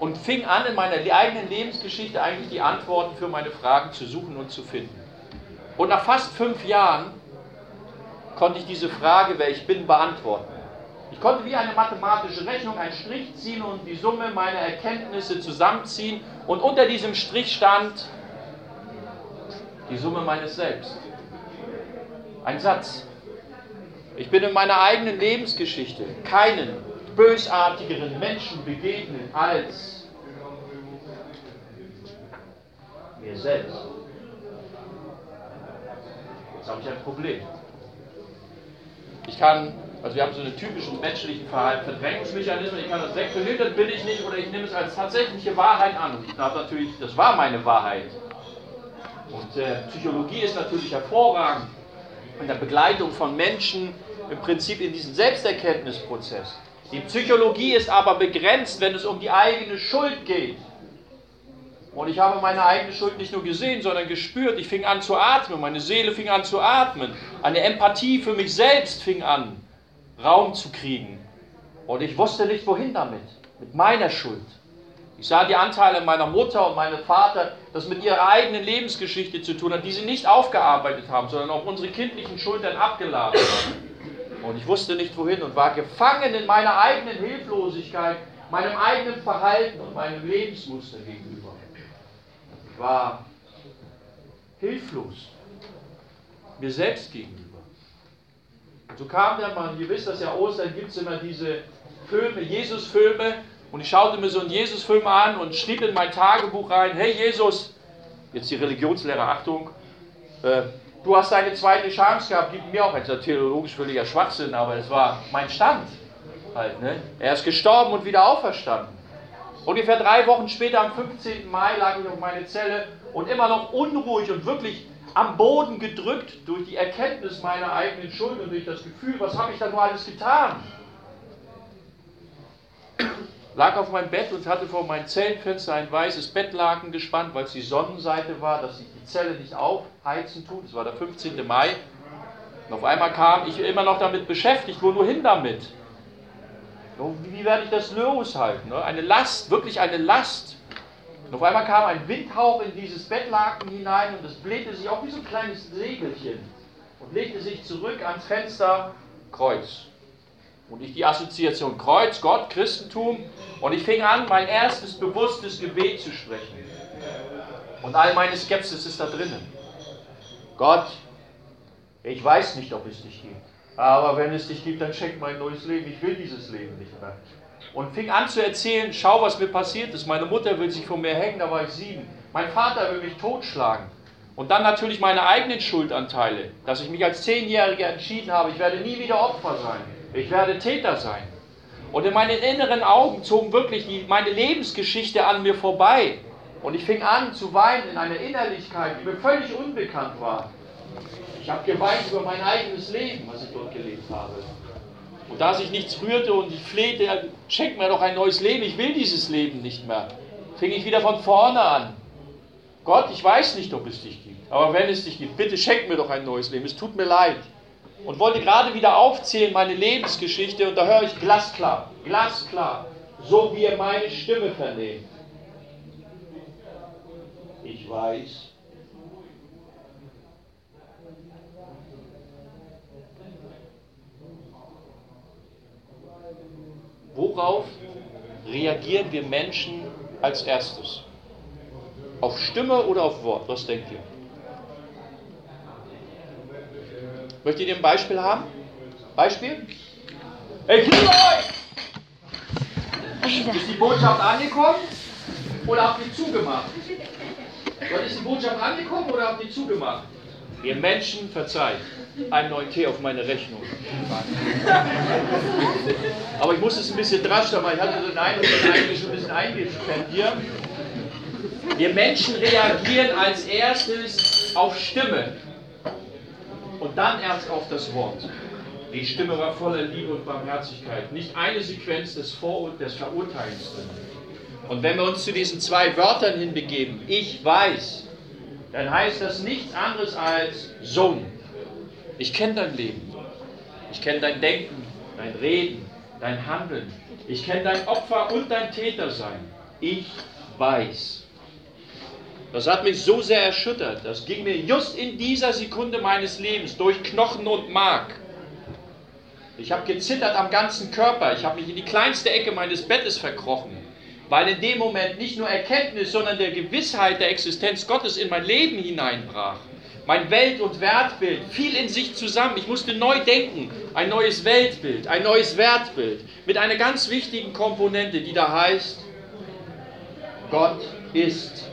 S1: und fing an, in meiner eigenen Lebensgeschichte eigentlich die Antworten für meine Fragen zu suchen und zu finden. Und nach fast 5 Jahren konnte ich diese Frage, wer ich bin, beantworten. Ich konnte wie eine mathematische Rechnung einen Strich ziehen und die Summe meiner Erkenntnisse zusammenziehen. Und unter diesem Strich stand die Summe meines Selbst. Ein Satz. Ich bin in meiner eigenen Lebensgeschichte keinen bösartigeren Menschen begegnet als mir selbst. Jetzt habe ich ein Problem. Wir haben so einen typischen menschlichen Verdrängungsmechanismus, ich kann das wegverlieren, das bin ich nicht, oder ich nehme es als tatsächliche Wahrheit an. Und ich glaube natürlich, das war meine Wahrheit. Und Psychologie ist natürlich hervorragend in der Begleitung von Menschen, im Prinzip in diesem Selbsterkenntnisprozess. Die Psychologie ist aber begrenzt, wenn es um die eigene Schuld geht. Und ich habe meine eigene Schuld nicht nur gesehen, sondern gespürt. Ich fing an zu atmen, meine Seele fing an zu atmen. Eine Empathie für mich selbst fing an, Raum zu kriegen. Und ich wusste nicht, wohin damit, mit meiner Schuld. Ich sah die Anteile meiner Mutter und meinem Vater, das mit ihrer eigenen Lebensgeschichte zu tun hat, die sie nicht aufgearbeitet haben, sondern auf unsere kindlichen Schultern abgeladen haben. Und ich wusste nicht, wohin und war gefangen in meiner eigenen Hilflosigkeit, meinem eigenen Verhalten und meinem Lebensmuster gegenüber. Ich war hilflos, mir selbst gegenüber. Und so kam der Mann, ihr wisst das ja, Ostern gibt es immer diese Filme, Jesus-Filme, und ich schaute mir so einen Jesus-Film an und schrieb in mein Tagebuch rein, hey Jesus, jetzt die Religionslehrer, Achtung, du hast deine zweite Chance gehabt, gib mir auch, jetzt ist theologisch völliger Schwachsinn, aber es war mein Stand halt, ne? Er ist gestorben und wieder auferstanden. Ungefähr 3 Wochen später, am 15. Mai, lag ich auf meiner Zelle und immer noch unruhig und wirklich am Boden gedrückt durch die Erkenntnis meiner eigenen Schuld und durch das Gefühl, was habe ich da nur alles getan? Lag auf meinem Bett und hatte vor meinem Zellenfenster ein weißes Bettlaken gespannt, weil es die Sonnenseite war, dass sich die Zelle nicht aufheizen tut. Es war der 15. Mai. Und auf einmal kam ich immer noch damit beschäftigt, wo nur hin damit? Wie werde ich das loshalten? Eine Last, wirklich eine Last. Und auf einmal kam ein Windhauch in dieses Bettlaken hinein und es blähte sich auch wie so ein kleines Segelchen und legte sich zurück ans Fenster, Kreuz. Und ich die Assoziation Kreuz, Gott, Christentum. Und ich fing an, mein erstes bewusstes Gebet zu sprechen. Und all meine Skepsis ist da drinnen. Gott, ich weiß nicht, ob es dich gibt. Aber wenn es dich gibt, dann schenk mir ein neues Leben. Ich will dieses Leben nicht mehr. Und fing an zu erzählen, schau, was mir passiert ist. Meine Mutter will sich von mir hängen, da war ich 7. Mein Vater will mich totschlagen. Und dann natürlich meine eigenen Schuldanteile, dass ich mich als 10-Jähriger entschieden habe, ich werde nie wieder Opfer sein. Ich werde Täter sein. Und in meinen inneren Augen zogen wirklich meine Lebensgeschichte an mir vorbei. Und ich fing an zu weinen in einer Innerlichkeit, die mir völlig unbekannt war. Ich habe geweint über mein eigenes Leben, was ich dort gelebt habe. Und da sich nichts rührte und ich flehte, schenk mir doch ein neues Leben, ich will dieses Leben nicht mehr, fing ich wieder von vorne an. Gott, ich weiß nicht, ob es dich gibt, aber wenn es dich gibt, bitte schenk mir doch ein neues Leben, es tut mir leid. Und wollte gerade wieder aufzählen, meine Lebensgeschichte, und da höre ich glasklar, so wie ihr meine Stimme vernehmt. Ich weiß, worauf reagieren wir Menschen als erstes? Auf Stimme oder auf Wort? Was denkt ihr? Möchtet ihr ein Beispiel haben? Beispiel? Ich liebe euch! Ist die Botschaft angekommen oder habt ihr zugemacht? Ist die Botschaft angekommen oder habt ihr zugemacht? Ihr Menschen, verzeiht. Einen neuen Tee auf meine Rechnung. Aber ich muss es ein bisschen drastischer machen. Ich hatte den Eindruck, dass eigentlich schon ein bisschen eingespannt hier. Wir Menschen reagieren als erstes auf Stimme und dann erst auf das Wort. Die Stimme war voller Liebe und Barmherzigkeit. Nicht eine Sequenz des Verurteilens drin. Und wenn wir uns zu diesen 2 Wörtern hinbegeben, ich weiß, dann heißt das nichts anderes als Sohn. Ich kenne dein Leben. Ich kenne dein Denken, dein Reden, dein Handeln. Ich kenne dein Opfer und dein Tätersein. ich weiß. Das hat mich so sehr erschüttert. Das ging mir just in dieser Sekunde meines Lebens durch Knochen und Mark. Ich habe gezittert am ganzen Körper. Ich habe mich in die kleinste Ecke meines Bettes verkrochen, weil in dem Moment nicht nur Erkenntnis, sondern der Gewissheit der Existenz Gottes in mein Leben hineinbrach. Mein Welt- und Wertbild fiel in sich zusammen. Ich musste neu denken. Ein neues Weltbild, ein neues Wertbild mit einer ganz wichtigen Komponente, die da heißt, Gott ist.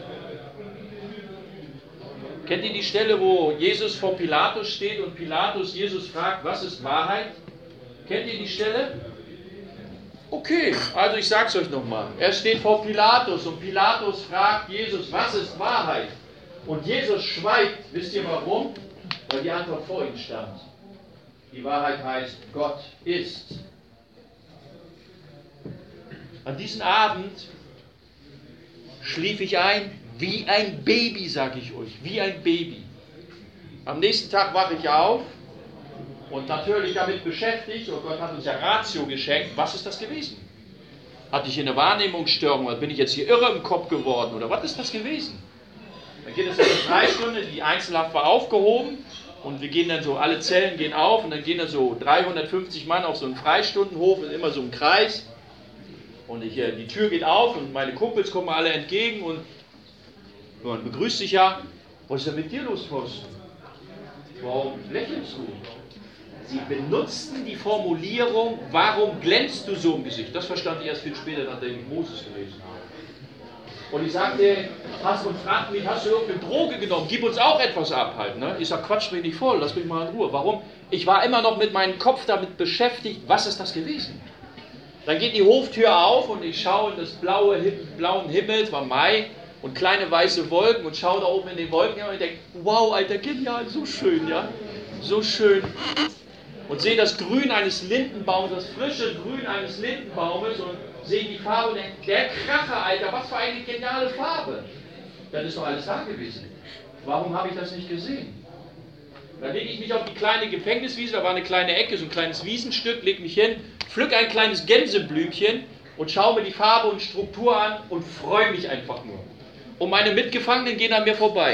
S1: Kennt ihr die Stelle, wo Jesus vor Pilatus steht und Pilatus Jesus fragt, was ist Wahrheit? Kennt ihr die Stelle? Okay, also ich sage es euch nochmal. Er steht vor Pilatus und Pilatus fragt Jesus, was ist Wahrheit? Und Jesus schweigt. Wisst ihr warum? Weil die Antwort vor ihm stand. Die Wahrheit heißt, Gott ist. An diesem Abend schlief ich ein wie ein Baby, sage ich euch, wie ein Baby. Am nächsten Tag wache ich auf und natürlich damit beschäftigt, oh Gott hat uns ja Ratio geschenkt, was ist das gewesen? Hatte ich hier eine Wahrnehmungsstörung oder bin ich jetzt hier irre im Kopf geworden oder was ist das gewesen? Dann geht es in eine Freistunde, die Einzelhaft war aufgehoben und wir gehen dann so, alle Zellen gehen auf und dann gehen dann so 350 Mann auf so einen Freistundenhof, immer so im Kreis und die Tür geht auf und meine Kumpels kommen alle entgegen und man begrüßt sich ja. Was ist denn mit dir los, Thorsten? Warum lächelst du? Sie benutzten die Formulierung, warum glänzt du so im Gesicht? Das verstand ich erst viel später, nachdem ich Moses gelesen habe. Und ich sagte, fragte mich, hast du irgendeine Droge genommen? Gib uns auch etwas ab halt. Ne? Ich sage, quatsch mich nicht voll, lass mich mal in Ruhe. Warum? Ich war immer noch mit meinem Kopf damit beschäftigt, was ist das gewesen? Dann geht die Hoftür auf und ich schaue in das blauen Himmel, es war Mai, und kleine weiße Wolken und schaue da oben in den Wolken und ich denke, wow, Alter, genial, so schön, ja, so schön. Und sehe das Grün eines Lindenbaums, das frische Grün eines Lindenbaumes und sehe die Farbe und denke, der Kracher, Alter, was für eine geniale Farbe. Das ist doch alles da gewesen. Warum habe ich das nicht gesehen? Dann lege ich mich auf die kleine Gefängniswiese, da war eine kleine Ecke, so ein kleines Wiesenstück, lege mich hin, pflück ein kleines Gänseblümchen und schaue mir die Farbe und Struktur an und freue mich einfach nur. Und meine Mitgefangenen gehen an mir vorbei.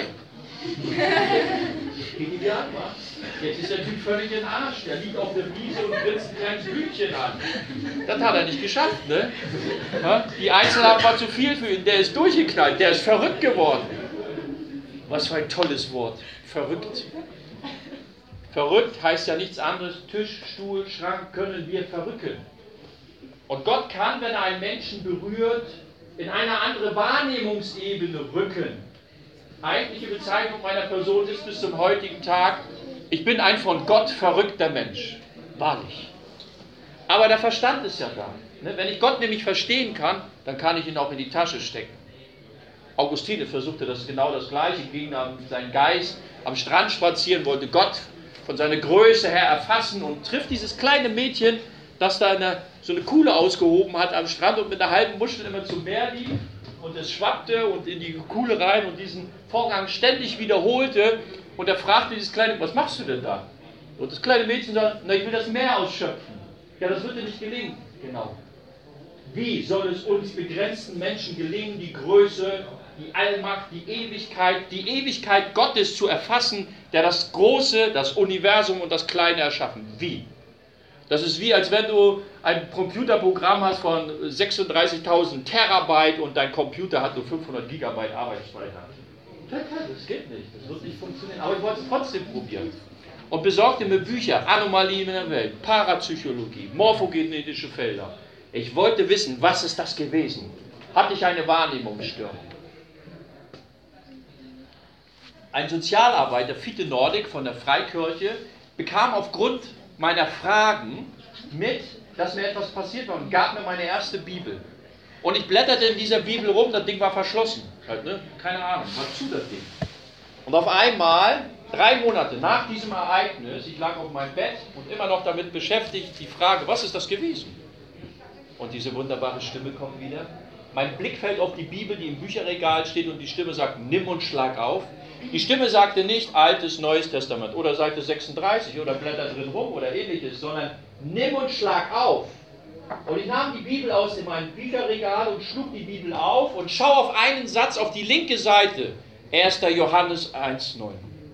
S1: Geht die wieder an, was? Jetzt ist der Typ völlig in den Arsch. Der liegt auf der Wiese und grinst ein kleines Blümchen an. Das hat er nicht geschafft, ne? Die Einzelhaft war zu viel für ihn. Der ist durchgeknallt. Der ist verrückt geworden. Was für ein tolles Wort. Verrückt. Verrückt heißt ja nichts anderes. Tisch, Stuhl, Schrank können wir verrücken. Und Gott kann, wenn er einen Menschen berührt, in eine andere Wahrnehmungsebene rücken. Eigentliche Bezeichnung meiner Person ist bis zum heutigen Tag, ich bin ein von Gott verrückter Mensch. Wahrlich. Aber der Verstand ist ja da. Wenn ich Gott nämlich verstehen kann, dann kann ich ihn auch in die Tasche stecken. Augustinus versuchte das genau das Gleiche, ging mit seinem Geist am Strand spazieren, wollte Gott von seiner Größe her erfassen und trifft dieses kleine Mädchen, das da so eine Kuhle ausgehoben hat am Strand und mit einer halben Muschel immer zum Meer lief und es schwappte und in die Kuhle rein und diesen Vorgang ständig wiederholte und er fragte dieses kleine, was machst du denn da? Und das kleine Mädchen sagt, na, ich will das Meer ausschöpfen. Ja, das wird dir nicht gelingen. Genau. Wie soll es uns begrenzten Menschen gelingen, die Größe, die Allmacht, die Ewigkeit Gottes zu erfassen, der das Große, das Universum und das Kleine erschaffen? Wie? Das ist wie, als wenn du ein Computerprogramm hast von 36.000 Terabyte und dein Computer hat nur 500 Gigabyte Arbeitsspeicher. Das geht nicht, das wird nicht funktionieren. Aber ich wollte es trotzdem probieren. Und besorgte mir Bücher, Anomalien in der Welt, Parapsychologie, morphogenetische Felder. Ich wollte wissen, was ist das gewesen? Hatte ich eine Wahrnehmungsstörung? Ein Sozialarbeiter, Fiete Nordic von der Freikirche, bekam aufgrund meiner Fragen mit, dass mir etwas passiert war und gab mir meine erste Bibel. Und ich blätterte in dieser Bibel rum, das Ding war verschlossen. Halt, ne? Keine Ahnung, war zu das Ding. Und auf einmal, 3 Monate nach diesem Ereignis, ich lag auf meinem Bett und immer noch damit beschäftigt, die Frage, was ist das gewesen? Und diese wunderbare Stimme kommt wieder. Mein Blick fällt auf die Bibel, die im Bücherregal steht und die Stimme sagt, nimm und schlag auf. Die Stimme sagte nicht Altes, Neues Testament oder Seite 36 oder blätter drin rum oder ähnliches, sondern nimm und schlag auf. Und ich nahm die Bibel aus meinem Bücherregal und schlug die Bibel auf und schaue auf einen Satz auf die linke Seite. 1. Johannes 1,9.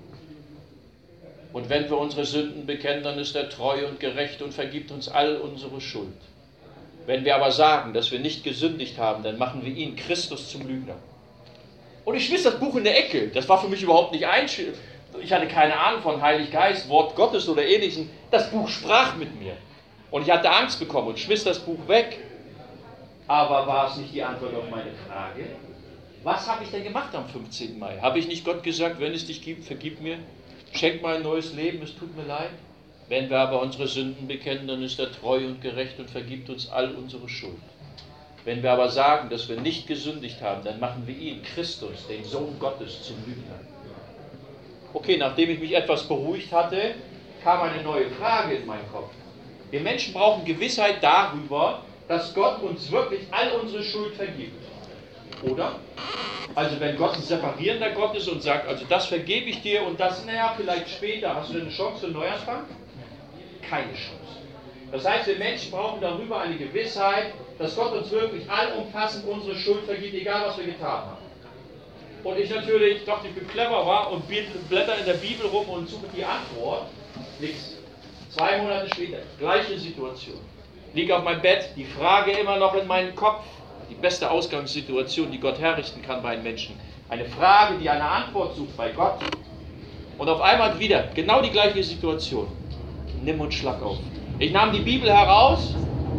S1: Und wenn wir unsere Sünden bekennen, dann ist er treu und gerecht und vergibt uns all unsere Schuld. Wenn wir aber sagen, dass wir nicht gesündigt haben, dann machen wir ihn, Christus, zum Lügner. Und ich schmiss das Buch in der Ecke. Das war für mich überhaupt nicht einschüchternd. Ich hatte keine Ahnung von Heilig Geist, Wort Gottes oder Ähnlichem. Das Buch sprach mit mir. Und ich hatte Angst bekommen und schmiss das Buch weg. Aber war es nicht die Antwort auf meine Frage? Was habe ich denn gemacht am 15. Mai? Habe ich nicht Gott gesagt, wenn es dich gibt, vergib mir? Schenk mir ein neues Leben, es tut mir leid. Wenn wir aber unsere Sünden bekennen, dann ist er treu und gerecht und vergibt uns all unsere Schuld. Wenn wir aber sagen, dass wir nicht gesündigt haben, dann machen wir ihn, Christus, den Sohn Gottes, zum Lügner. Okay, nachdem ich mich etwas beruhigt hatte, kam eine neue Frage in meinen Kopf. Wir Menschen brauchen Gewissheit darüber, dass Gott uns wirklich all unsere Schuld vergibt. Oder? Also wenn Gott ein separierender Gott ist und sagt, also das vergebe ich dir und das, naja, vielleicht später, hast du denn eine Chance für einen Neuanfang? Keine Chance. Das heißt, wir Menschen brauchen darüber eine Gewissheit, dass Gott uns wirklich allumfassend unsere Schuld vergibt, egal was wir getan haben. Und ich natürlich dachte, ich bin clever war und blätter in der Bibel rum und suche die Antwort. Nichts. 2 Monate später, gleiche Situation. Liege auf meinem Bett, die Frage immer noch in meinem Kopf. Die beste Ausgangssituation, die Gott herrichten kann bei einem Menschen. Eine Frage, die eine Antwort sucht bei Gott. Und auf einmal wieder genau die gleiche Situation. Nimm und schlag auf. Ich nahm die Bibel heraus.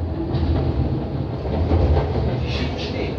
S1: Die schief stehen.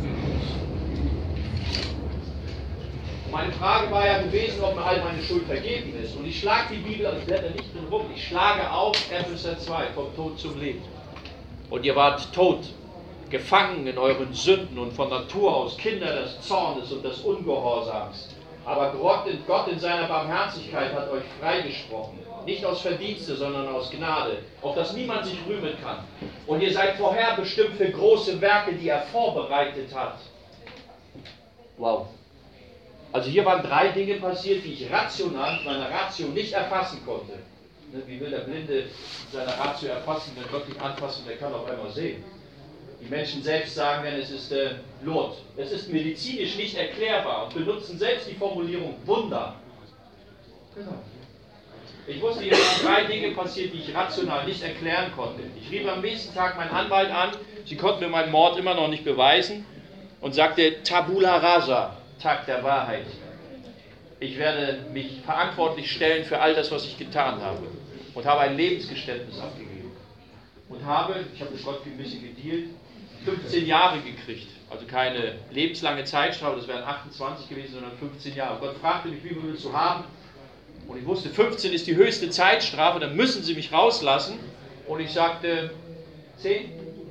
S1: Und meine Frage war ja gewesen, ob mir all meine Schuld vergeben ist. Und ich schlage die Bibel, also ich blätter nicht drin rum, ich schlage auf Epheser 2, vom Tod zum Leben. Und ihr wart tot, gefangen in euren Sünden und von Natur aus Kinder des Zornes und des Ungehorsams. Aber Gott in seiner Barmherzigkeit hat euch freigesprochen. Nicht aus Verdienste, sondern aus Gnade, auf dass niemand sich rühmen kann. Und ihr seid vorherbestimmt für große Werke, die er vorbereitet hat. Wow. Also hier waren 3 Dinge passiert, die ich rational mit meiner Ratio nicht erfassen konnte. Wie will der Blinde seine Ratio erfassen, wenn Gott ihn anfasst und er kann auf einmal sehen? Die Menschen selbst sagen dann, es ist Lourdes. Es ist medizinisch nicht erklärbar und benutzen selbst die Formulierung Wunder. Genau. Ich wusste, hier waren 3 Dinge passiert, die ich rational nicht erklären konnte. Ich rief am nächsten Tag meinen Anwalt an, sie konnten mir meinen Mord immer noch nicht beweisen und sagte, Tabula rasa, Tag der Wahrheit. Ich werde mich verantwortlich stellen für all das, was ich getan habe und habe ein Lebensgeständnis abgegeben. Und habe, ich habe mit Gott ein bisschen gedealt, 15 Jahre gekriegt. Also keine lebenslange Zeitstrafe, das wären 28 gewesen, sondern 15 Jahre. Gott fragte mich, wie viel willst du haben? Und ich wusste, 15 ist die höchste Zeitstrafe, dann müssen sie mich rauslassen. Und ich sagte, 10.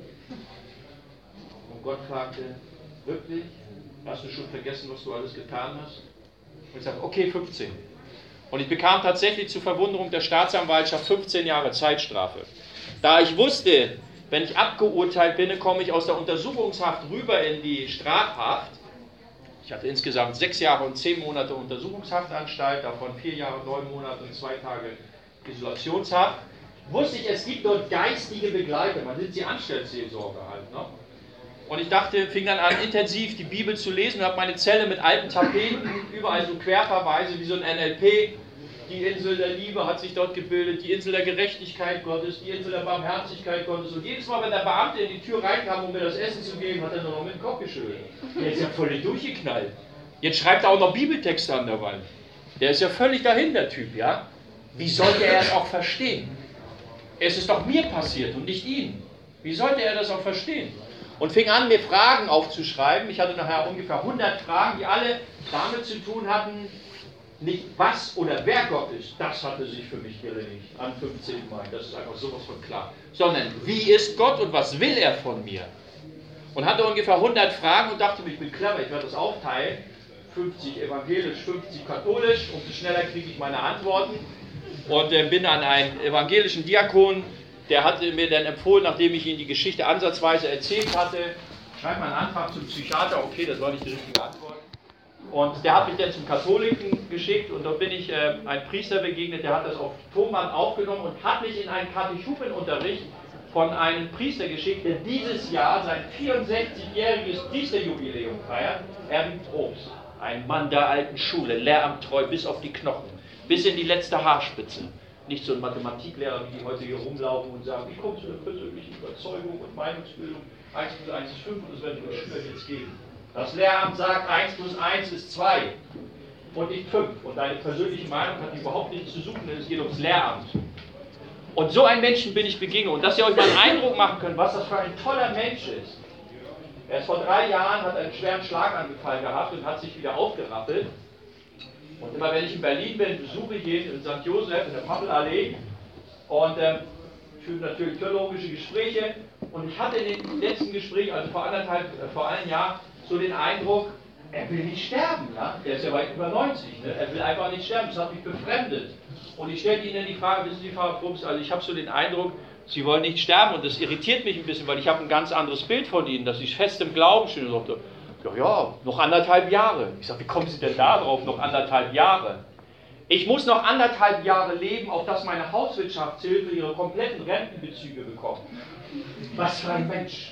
S1: Und Gott fragte, wirklich? Hast du schon vergessen, was du alles getan hast? Und ich sagte, okay, 15. Und ich bekam tatsächlich zur Verwunderung der Staatsanwaltschaft 15 Jahre Zeitstrafe. Da ich wusste, wenn ich abgeurteilt bin, komme ich aus der Untersuchungshaft rüber in die Strafhaft. Ich hatte insgesamt 6 Jahre und 10 Monate Untersuchungshaftanstalt, davon 4 Jahre, 9 Monate und 2 Tage Isolationshaft. Wusste ich, es gibt dort geistige Begleiter, man nennt sie Anstaltsseelsorge halt. Ne? Und ich dachte, fing dann an, intensiv die Bibel zu lesen und habe meine Zelle mit alten Tapeten, überall so querverweise wie so ein NLP. Die Insel der Liebe hat sich dort gebildet, die Insel der Gerechtigkeit Gottes, die Insel der Barmherzigkeit Gottes. Und jedes Mal, wenn der Beamte in die Tür reinkam, um mir das Essen zu geben, hat er nur noch mit dem Kopf geschüttelt. Der ist ja völlig durchgeknallt. Jetzt schreibt er auch noch Bibeltexte an der Wand. Der ist ja völlig dahin, der Typ, ja? Wie sollte er es auch verstehen? Es ist doch mir passiert und nicht ihm. Wie sollte er das auch verstehen? Und fing an, mir Fragen aufzuschreiben. Ich hatte nachher ungefähr 100 Fragen, die alle damit zu tun hatten, nicht was oder wer Gott ist, das hatte sich für mich gereinigt am 15. Mai. Das ist einfach sowas von klar. Sondern wie ist Gott und was will er von mir? Und hatte ungefähr 100 Fragen und dachte mir, ich bin clever, ich werde das aufteilen. 50 evangelisch, 50 katholisch, umso schneller kriege ich meine Antworten. Und bin an einen evangelischen Diakon, der hatte mir dann empfohlen, nachdem ich ihm die Geschichte ansatzweise erzählt hatte, schreib mal einen Antrag zum Psychiater, okay, das war nicht die richtige Antwort. Und der hat mich dann zum Katholiken geschickt und dort bin ich einem Priester begegnet, der hat das auf Tonband aufgenommen und hat mich in einen Katechumenunterricht von einem Priester geschickt, der dieses Jahr sein 64-jähriges Priesterjubiläum feiert, Erwin Probst. Ein Mann der alten Schule, lehramttreu bis auf die Knochen, bis in die letzte Haarspitze. Nicht so ein Mathematiklehrer, wie die heute hier rumlaufen und sagen, wie kommst du zur persönlichen Überzeugung und Meinungsbildung? 1 plus 1 ist 5 und das werden die Schüler jetzt geben. Das Lehramt sagt, 1 plus 1 ist 2 und nicht 5. Und deine persönliche Meinung hat überhaupt nichts zu suchen, denn es geht ums Lehramt. Und so einem Menschen bin ich begegnet. Und dass ihr euch mal einen Eindruck machen könnt, was das für ein toller Mensch ist. Er ist vor 3 Jahren, hat einen schweren Schlaganfall gehabt und hat sich wieder aufgerappelt. Und immer wenn ich in Berlin bin, besuche ich ihn in St. Joseph in der Pappelallee und führe natürlich theologische Gespräche. Und ich hatte in dem letzten Gespräch, also vor einem Jahr, so den Eindruck, er will nicht sterben. Ja? Er ist ja weit über 90. Ne? Er will einfach nicht sterben. Das hat mich befremdet. Und ich stelle Ihnen die Frage, wissen Sie, Frau Probst, also ich habe so den Eindruck, Sie wollen nicht sterben. Und das irritiert mich ein bisschen, weil ich habe ein ganz anderes Bild von Ihnen, dass Sie fest im Glauben stehen. Und sagte, ja, noch 1,5 Jahre. Ich sage, wie kommen Sie denn da drauf, noch 1,5 Jahre? Ich muss noch 1,5 Jahre leben, auf dass meine Hauswirtschaftshilfe ihre kompletten Rentenbezüge bekommt. Was für ein Mensch.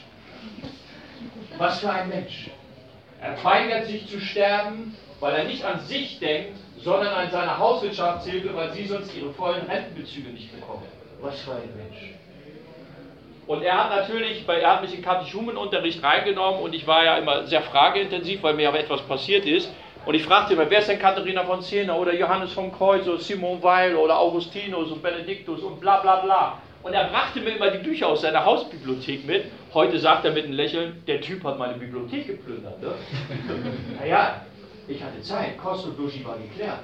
S1: Was für ein Mensch. Er weigert sich zu sterben, weil er nicht an sich denkt, sondern an seine Hauswirtschaftshilfe, weil sie sonst ihre vollen Rentenbezüge nicht bekommen. Was für ein Mensch. Und er hat mich in Katechumenunterricht reingenommen und ich war ja immer sehr frageintensiv, weil mir aber etwas passiert ist. Und ich fragte immer, wer ist denn Katharina von Siena oder Johannes vom Kreuz oder Simon Weil oder Augustinus und Benediktus und bla bla bla. Und er brachte mir immer die Bücher aus seiner Hausbibliothek mit. Heute sagt er mit einem Lächeln, der Typ hat meine Bibliothek geplündert. Ne? Naja, ich hatte Zeit, Kost und Logis war geklärt.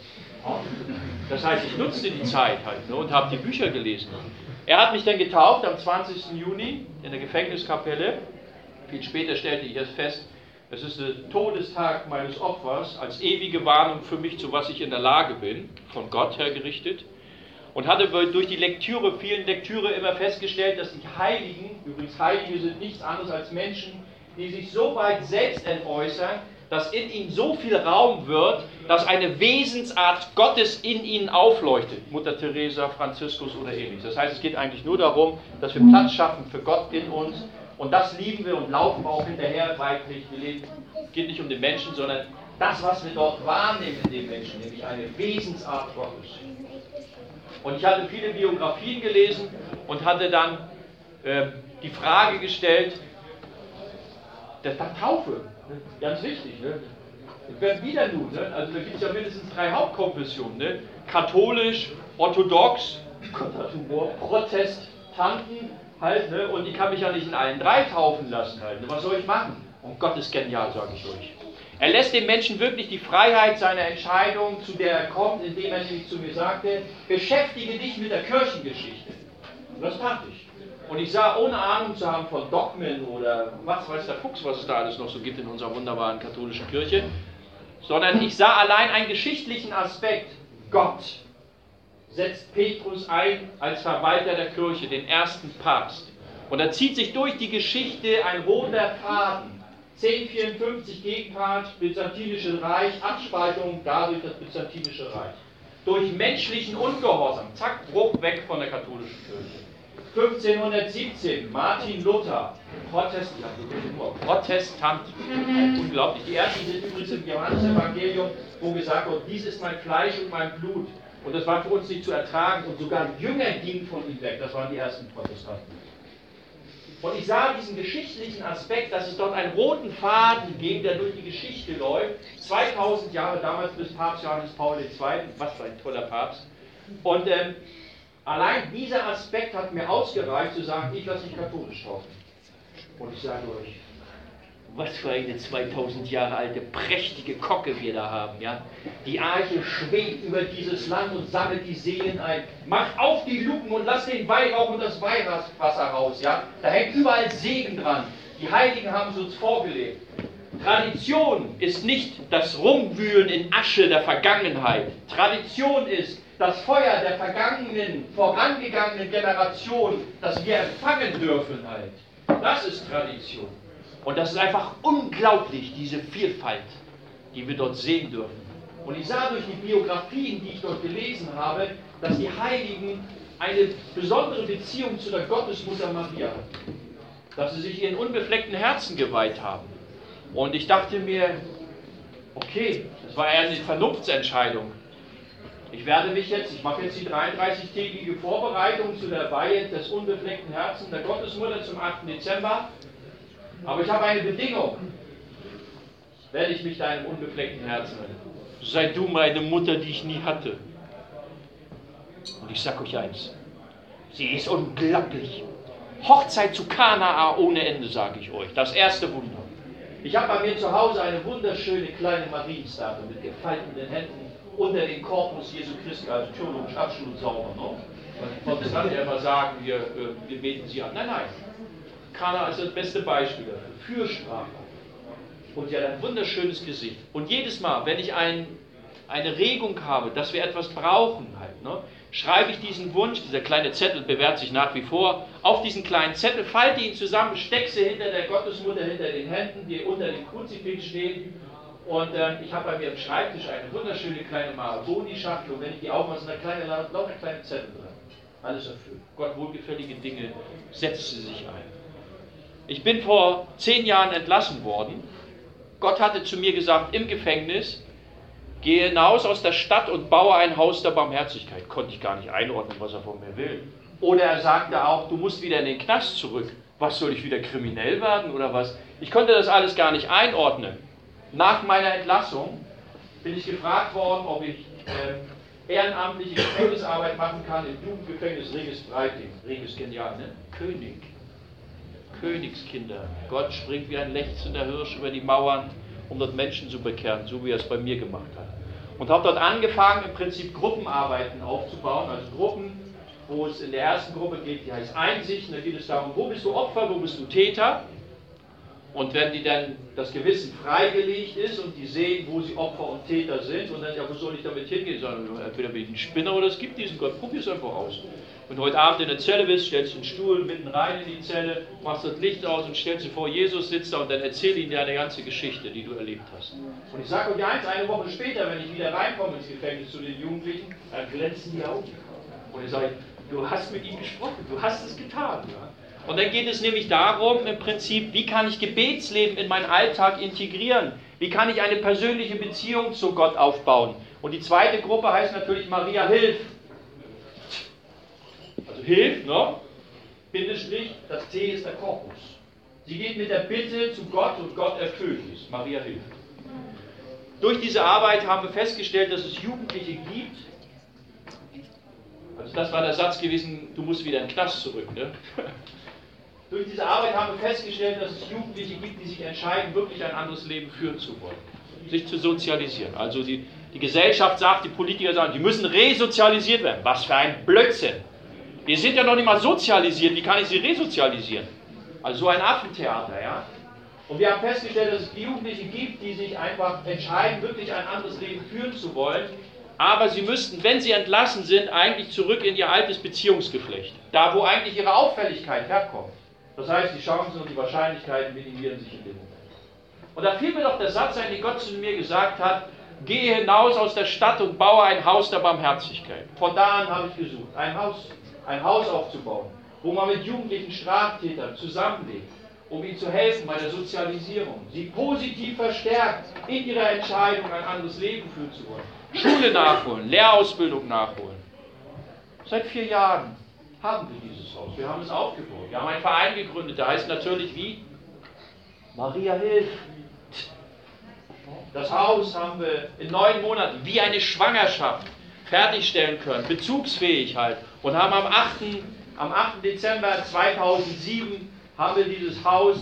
S1: Das heißt, ich nutzte die Zeit halt, ne, und habe die Bücher gelesen. Er hat mich dann getauft am 20. Juni in der Gefängniskapelle. Viel später stellte ich erst fest, es ist der Todestag meines Opfers als ewige Warnung für mich, zu was ich in der Lage bin, von Gott her gerichtet. Und hatte durch die vielen Lektüre immer festgestellt, dass die Heiligen, übrigens Heilige sind nichts anderes als Menschen, die sich so weit selbst entäußern, dass in ihnen so viel Raum wird, dass eine Wesensart Gottes in ihnen aufleuchtet. Mutter Teresa, Franziskus oder ähnliches. Das heißt, es geht eigentlich nur darum, dass wir Platz schaffen für Gott in uns. Und das lieben wir und laufen wir auch hinterher weiblich. Es geht nicht um den Menschen, sondern das, was wir dort wahrnehmen in dem Menschen, nämlich eine Wesensart Gottes. Und ich hatte viele Biografien gelesen und hatte dann die Frage gestellt, der Taufe, ne? Ganz wichtig, ne? Wer wieder nun, ne? Also da gibt es ja mindestens 3 Hauptkonfessionen, ne? Katholisch, orthodox, Protestanten halt, ne? Und ich kann mich ja nicht in allen 3 taufen lassen halt, ne? Was soll ich machen? Und Gott ist genial, sage ich euch. Er lässt dem Menschen wirklich die Freiheit seiner Entscheidung, zu der er kommt, indem er nämlich zu mir sagte, beschäftige dich mit der Kirchengeschichte. Und das tat ich. Und ich sah, ohne Ahnung zu haben von Dogmen oder was weiß der Fuchs, was es da alles noch so gibt in unserer wunderbaren katholischen Kirche, sondern ich sah allein einen geschichtlichen Aspekt. Gott setzt Petrus ein als Verwalter der Kirche, den ersten Papst. Und da zieht sich durch die Geschichte ein roter Faden. 1054 Gegenpart, Byzantinisches Reich, Abspaltung, dadurch das Byzantinische Reich. Durch menschlichen Ungehorsam, zack, Bruch weg von der katholischen Kirche. 1517, Martin Luther, Protestant, unglaublich. Die ersten sind übrigens im Johannesevangelium, wo gesagt wird, dies ist mein Fleisch und mein Blut. Und das war für uns nicht zu ertragen und sogar Jünger gingen von ihm weg, das waren die ersten Protestanten. Und ich sah diesen geschichtlichen Aspekt, dass es dort einen roten Faden gibt, der durch die Geschichte läuft. 2000 Jahre damals bis Papst Johannes Paul II., was für ein toller Papst. Und allein dieser Aspekt hat mir ausgereicht, zu sagen, ich lasse mich katholisch taufen. Und ich sage euch, was für eine 2000 Jahre alte, prächtige Kocke wir da haben. Ja? Die Arche schwebt über dieses Land und sammelt die Seelen ein. Macht auf die Luken und lasst den Weihrauch und das Weihwasser raus. Ja? Da hängt überall Segen dran. Die Heiligen haben es uns vorgelebt. Tradition ist nicht das Rumwühlen in Asche der Vergangenheit. Tradition ist das Feuer der vorangegangenen Generation, das wir empfangen dürfen halt. Das ist Tradition. Und das ist einfach unglaublich, diese Vielfalt, die wir dort sehen dürfen. Und ich sah durch die Biografien, die ich dort gelesen habe, dass die Heiligen eine besondere Beziehung zu der Gottesmutter Maria hatten. Dass sie sich ihren unbefleckten Herzen geweiht haben. Und ich dachte mir, okay, das war eher eine Vernunftsentscheidung. Ich mache jetzt die 33-tägige Vorbereitung zu der Weihe des unbefleckten Herzens der Gottesmutter zum 8. Dezember. Aber ich habe eine Bedingung. Werde ich mich deinem unbefleckten Herzen nennen. Sei du meine Mutter, die ich nie hatte. Und ich sage euch eins. Sie ist unglaublich. Hochzeit zu Kanaa ohne Ende, sage ich euch. Das erste Wunder. Ich habe bei mir zu Hause eine wunderschöne kleine Marienstatue mit gefalteten Händen unter den Korpus Jesu Christi, also theologisch absolut sauber. Ne? Die Protestanten ja immer sagen, wir beten sie an. Nein, nein. Kanaa ist das beste Beispiel dafür. Fürsprache. Und sie hat ein wunderschönes Gesicht. Und jedes Mal, wenn ich eine Regung habe, dass wir etwas brauchen, halt, ne, schreibe ich diesen Wunsch, dieser kleine Zettel bewährt sich nach wie vor, auf diesen kleinen Zettel, falte ihn zusammen, stecke sie hinter der Gottesmutter, hinter den Händen, die unter dem Kruzifix stehen. Und ich habe bei mir am Schreibtisch eine wunderschöne kleine Mahagoni-Schachtel und wenn ich die aufmache, sind da lauter kleine Zettel drin. Alles erfüllt. Gott wohlgefällige Dinge, setzt sie sich ein. Ich bin vor 10 Jahren entlassen worden. Gott hatte zu mir gesagt, im Gefängnis, gehe hinaus aus der Stadt und baue ein Haus der Barmherzigkeit. Konnte ich gar nicht einordnen, was er von mir will. Oder er sagte auch, du musst wieder in den Knast zurück. Was, soll ich wieder kriminell werden oder was? Ich konnte das alles gar nicht einordnen. Nach meiner Entlassung bin ich gefragt worden, ob ich ehrenamtliche Gefängnisarbeit machen kann im Jugendgefängnis Regis Breiting. Regis genial, ne? Königskinder. Gott springt wie ein lechzender Hirsch über die Mauern, um dort Menschen zu bekehren, so wie er es bei mir gemacht hat. Und habe dort angefangen, im Prinzip Gruppenarbeiten aufzubauen, also Gruppen, wo es in der ersten Gruppe geht, die heißt Einsicht, und da geht es darum, wo bist du Opfer, wo bist du Täter? Und wenn die dann das Gewissen freigelegt ist und die sehen, wo sie Opfer und Täter sind, und dann, ja, wo soll ich damit hingehen? Sagen, entweder bin ich ein Spinner oder es gibt diesen Gott, probier es einfach aus. Wenn du heute Abend in der Zelle bist, stellst du einen Stuhl mitten rein in die Zelle, machst das Licht aus und stellst dir vor, Jesus sitzt da und dann erzähl ihm deine ganze Geschichte, die du erlebt hast. Und ich sage euch eins, eine Woche später, wenn ich wieder reinkomme ins Gefängnis zu den Jugendlichen, dann glänzen die Augen. Und ich sage, du hast mit ihm gesprochen, du hast es getan. Ja? Und dann geht es nämlich darum, im Prinzip, wie kann ich Gebetsleben in meinen Alltag integrieren? Wie kann ich eine persönliche Beziehung zu Gott aufbauen? Und die zweite Gruppe heißt natürlich Maria Hilf. Also Hilf, ne? Bindestrich, das T ist der Korpus. Sie geht mit der Bitte zu Gott und Gott erfüllt es. Maria Hilf. Durch diese Arbeit haben wir festgestellt, dass es Jugendliche gibt. Also das war der Satz gewesen, du musst wieder in den Knast zurück, ne? Durch diese Arbeit haben wir festgestellt, dass es Jugendliche gibt, die sich entscheiden, wirklich ein anderes Leben führen zu wollen. Sich zu sozialisieren. Also die Gesellschaft sagt, die Politiker sagen, die müssen resozialisiert werden. Was für ein Blödsinn. Wir sind ja noch nicht mal sozialisiert, wie kann ich sie resozialisieren? Also so ein Affentheater, ja. Und wir haben festgestellt, dass es Jugendliche gibt, die sich einfach entscheiden, wirklich ein anderes Leben führen zu wollen. Aber sie müssten, wenn sie entlassen sind, eigentlich zurück in ihr altes Beziehungsgeflecht. Da, wo eigentlich ihre Auffälligkeit herkommt. Das heißt, die Chancen und die Wahrscheinlichkeiten minimieren sich in dem Moment. Und da fiel mir doch der Satz ein, den Gott zu mir gesagt hat, gehe hinaus aus der Stadt und baue ein Haus der Barmherzigkeit. Von da an habe ich gesucht, ein Haus aufzubauen, wo man mit jugendlichen Straftätern zusammenlebt, um ihnen zu helfen bei der Sozialisierung, sie positiv verstärkt in ihrer Entscheidung, ein anderes Leben führen zu wollen. Schule nachholen, Lehrausbildung nachholen. Seit 4 Jahren haben wir dieses Haus. Wir haben es aufgebaut. Wir haben einen Verein gegründet, der heißt natürlich wie? Maria Hilf. Das Haus haben wir in 9 Monaten wie eine Schwangerschaft fertigstellen können, bezugsfähig halt. Und haben am 8. Dezember 2007 haben wir dieses Haus,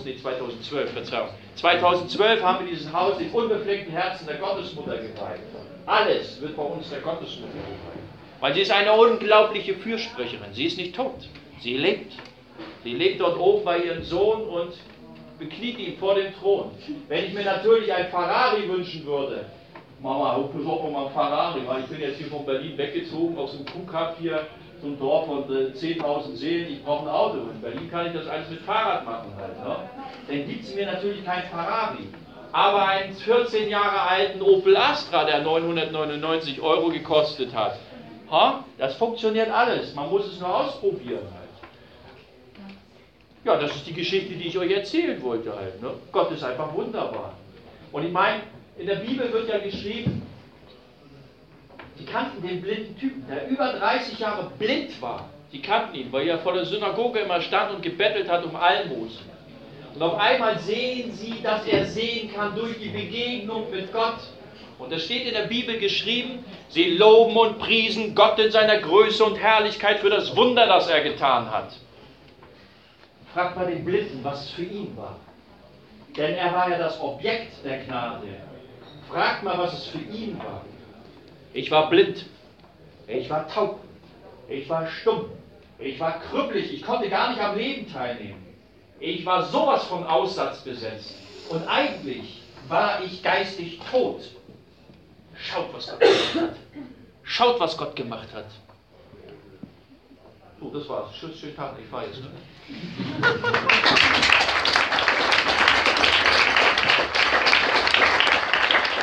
S1: 2012 haben wir dieses Haus den unbefleckten Herzen der Gottesmutter geweiht. Alles wird bei uns der Gottesmutter geweiht. Weil sie ist eine unglaubliche Fürsprecherin. Sie ist nicht tot. Sie lebt. Sie lebt dort oben bei ihrem Sohn und bekniet ihn vor dem Thron. Wenn ich mir natürlich ein Ferrari wünschen würde, Mama, besorg mir mal ein Ferrari, weil ich bin jetzt hier von Berlin weggezogen, aus dem Kuhkaff hier, so ein Dorf von 10.000 Seelen, ich brauche ein Auto. In Berlin kann ich das alles mit Fahrrad machen halt. Ne? Dann gibt es mir natürlich kein Ferrari. Aber einen 14 Jahre alten Opel Astra, der 999 € gekostet hat, Das funktioniert alles. Man muss es nur ausprobieren halt. Ja, das ist die Geschichte, die ich euch erzählen wollte halt. Ne? Gott ist einfach wunderbar. Und ich meine, in der Bibel wird ja geschrieben, die kannten den blinden Typen, der über 30 Jahre blind war. Die kannten ihn, weil er vor der Synagoge immer stand und gebettelt hat um Almosen. Und auf einmal sehen sie, dass er sehen kann durch die Begegnung mit Gott. Und da steht in der Bibel geschrieben, sie loben und priesen Gott in seiner Größe und Herrlichkeit für das Wunder, das er getan hat. Fragt mal den Blinden, was es für ihn war. Denn er war ja das Objekt der Gnade. Fragt mal, was es für ihn war. Ich war blind. Ich war taub. Ich war stumm. Ich war krüppelig. Ich konnte gar nicht am Leben teilnehmen. Ich war sowas von Aussatz besetzt. Und eigentlich war ich geistig tot. Schaut, was Gott gemacht hat. Schaut, was Gott gemacht hat. So, das war's. Schönen Tag. Ich fahre jetzt.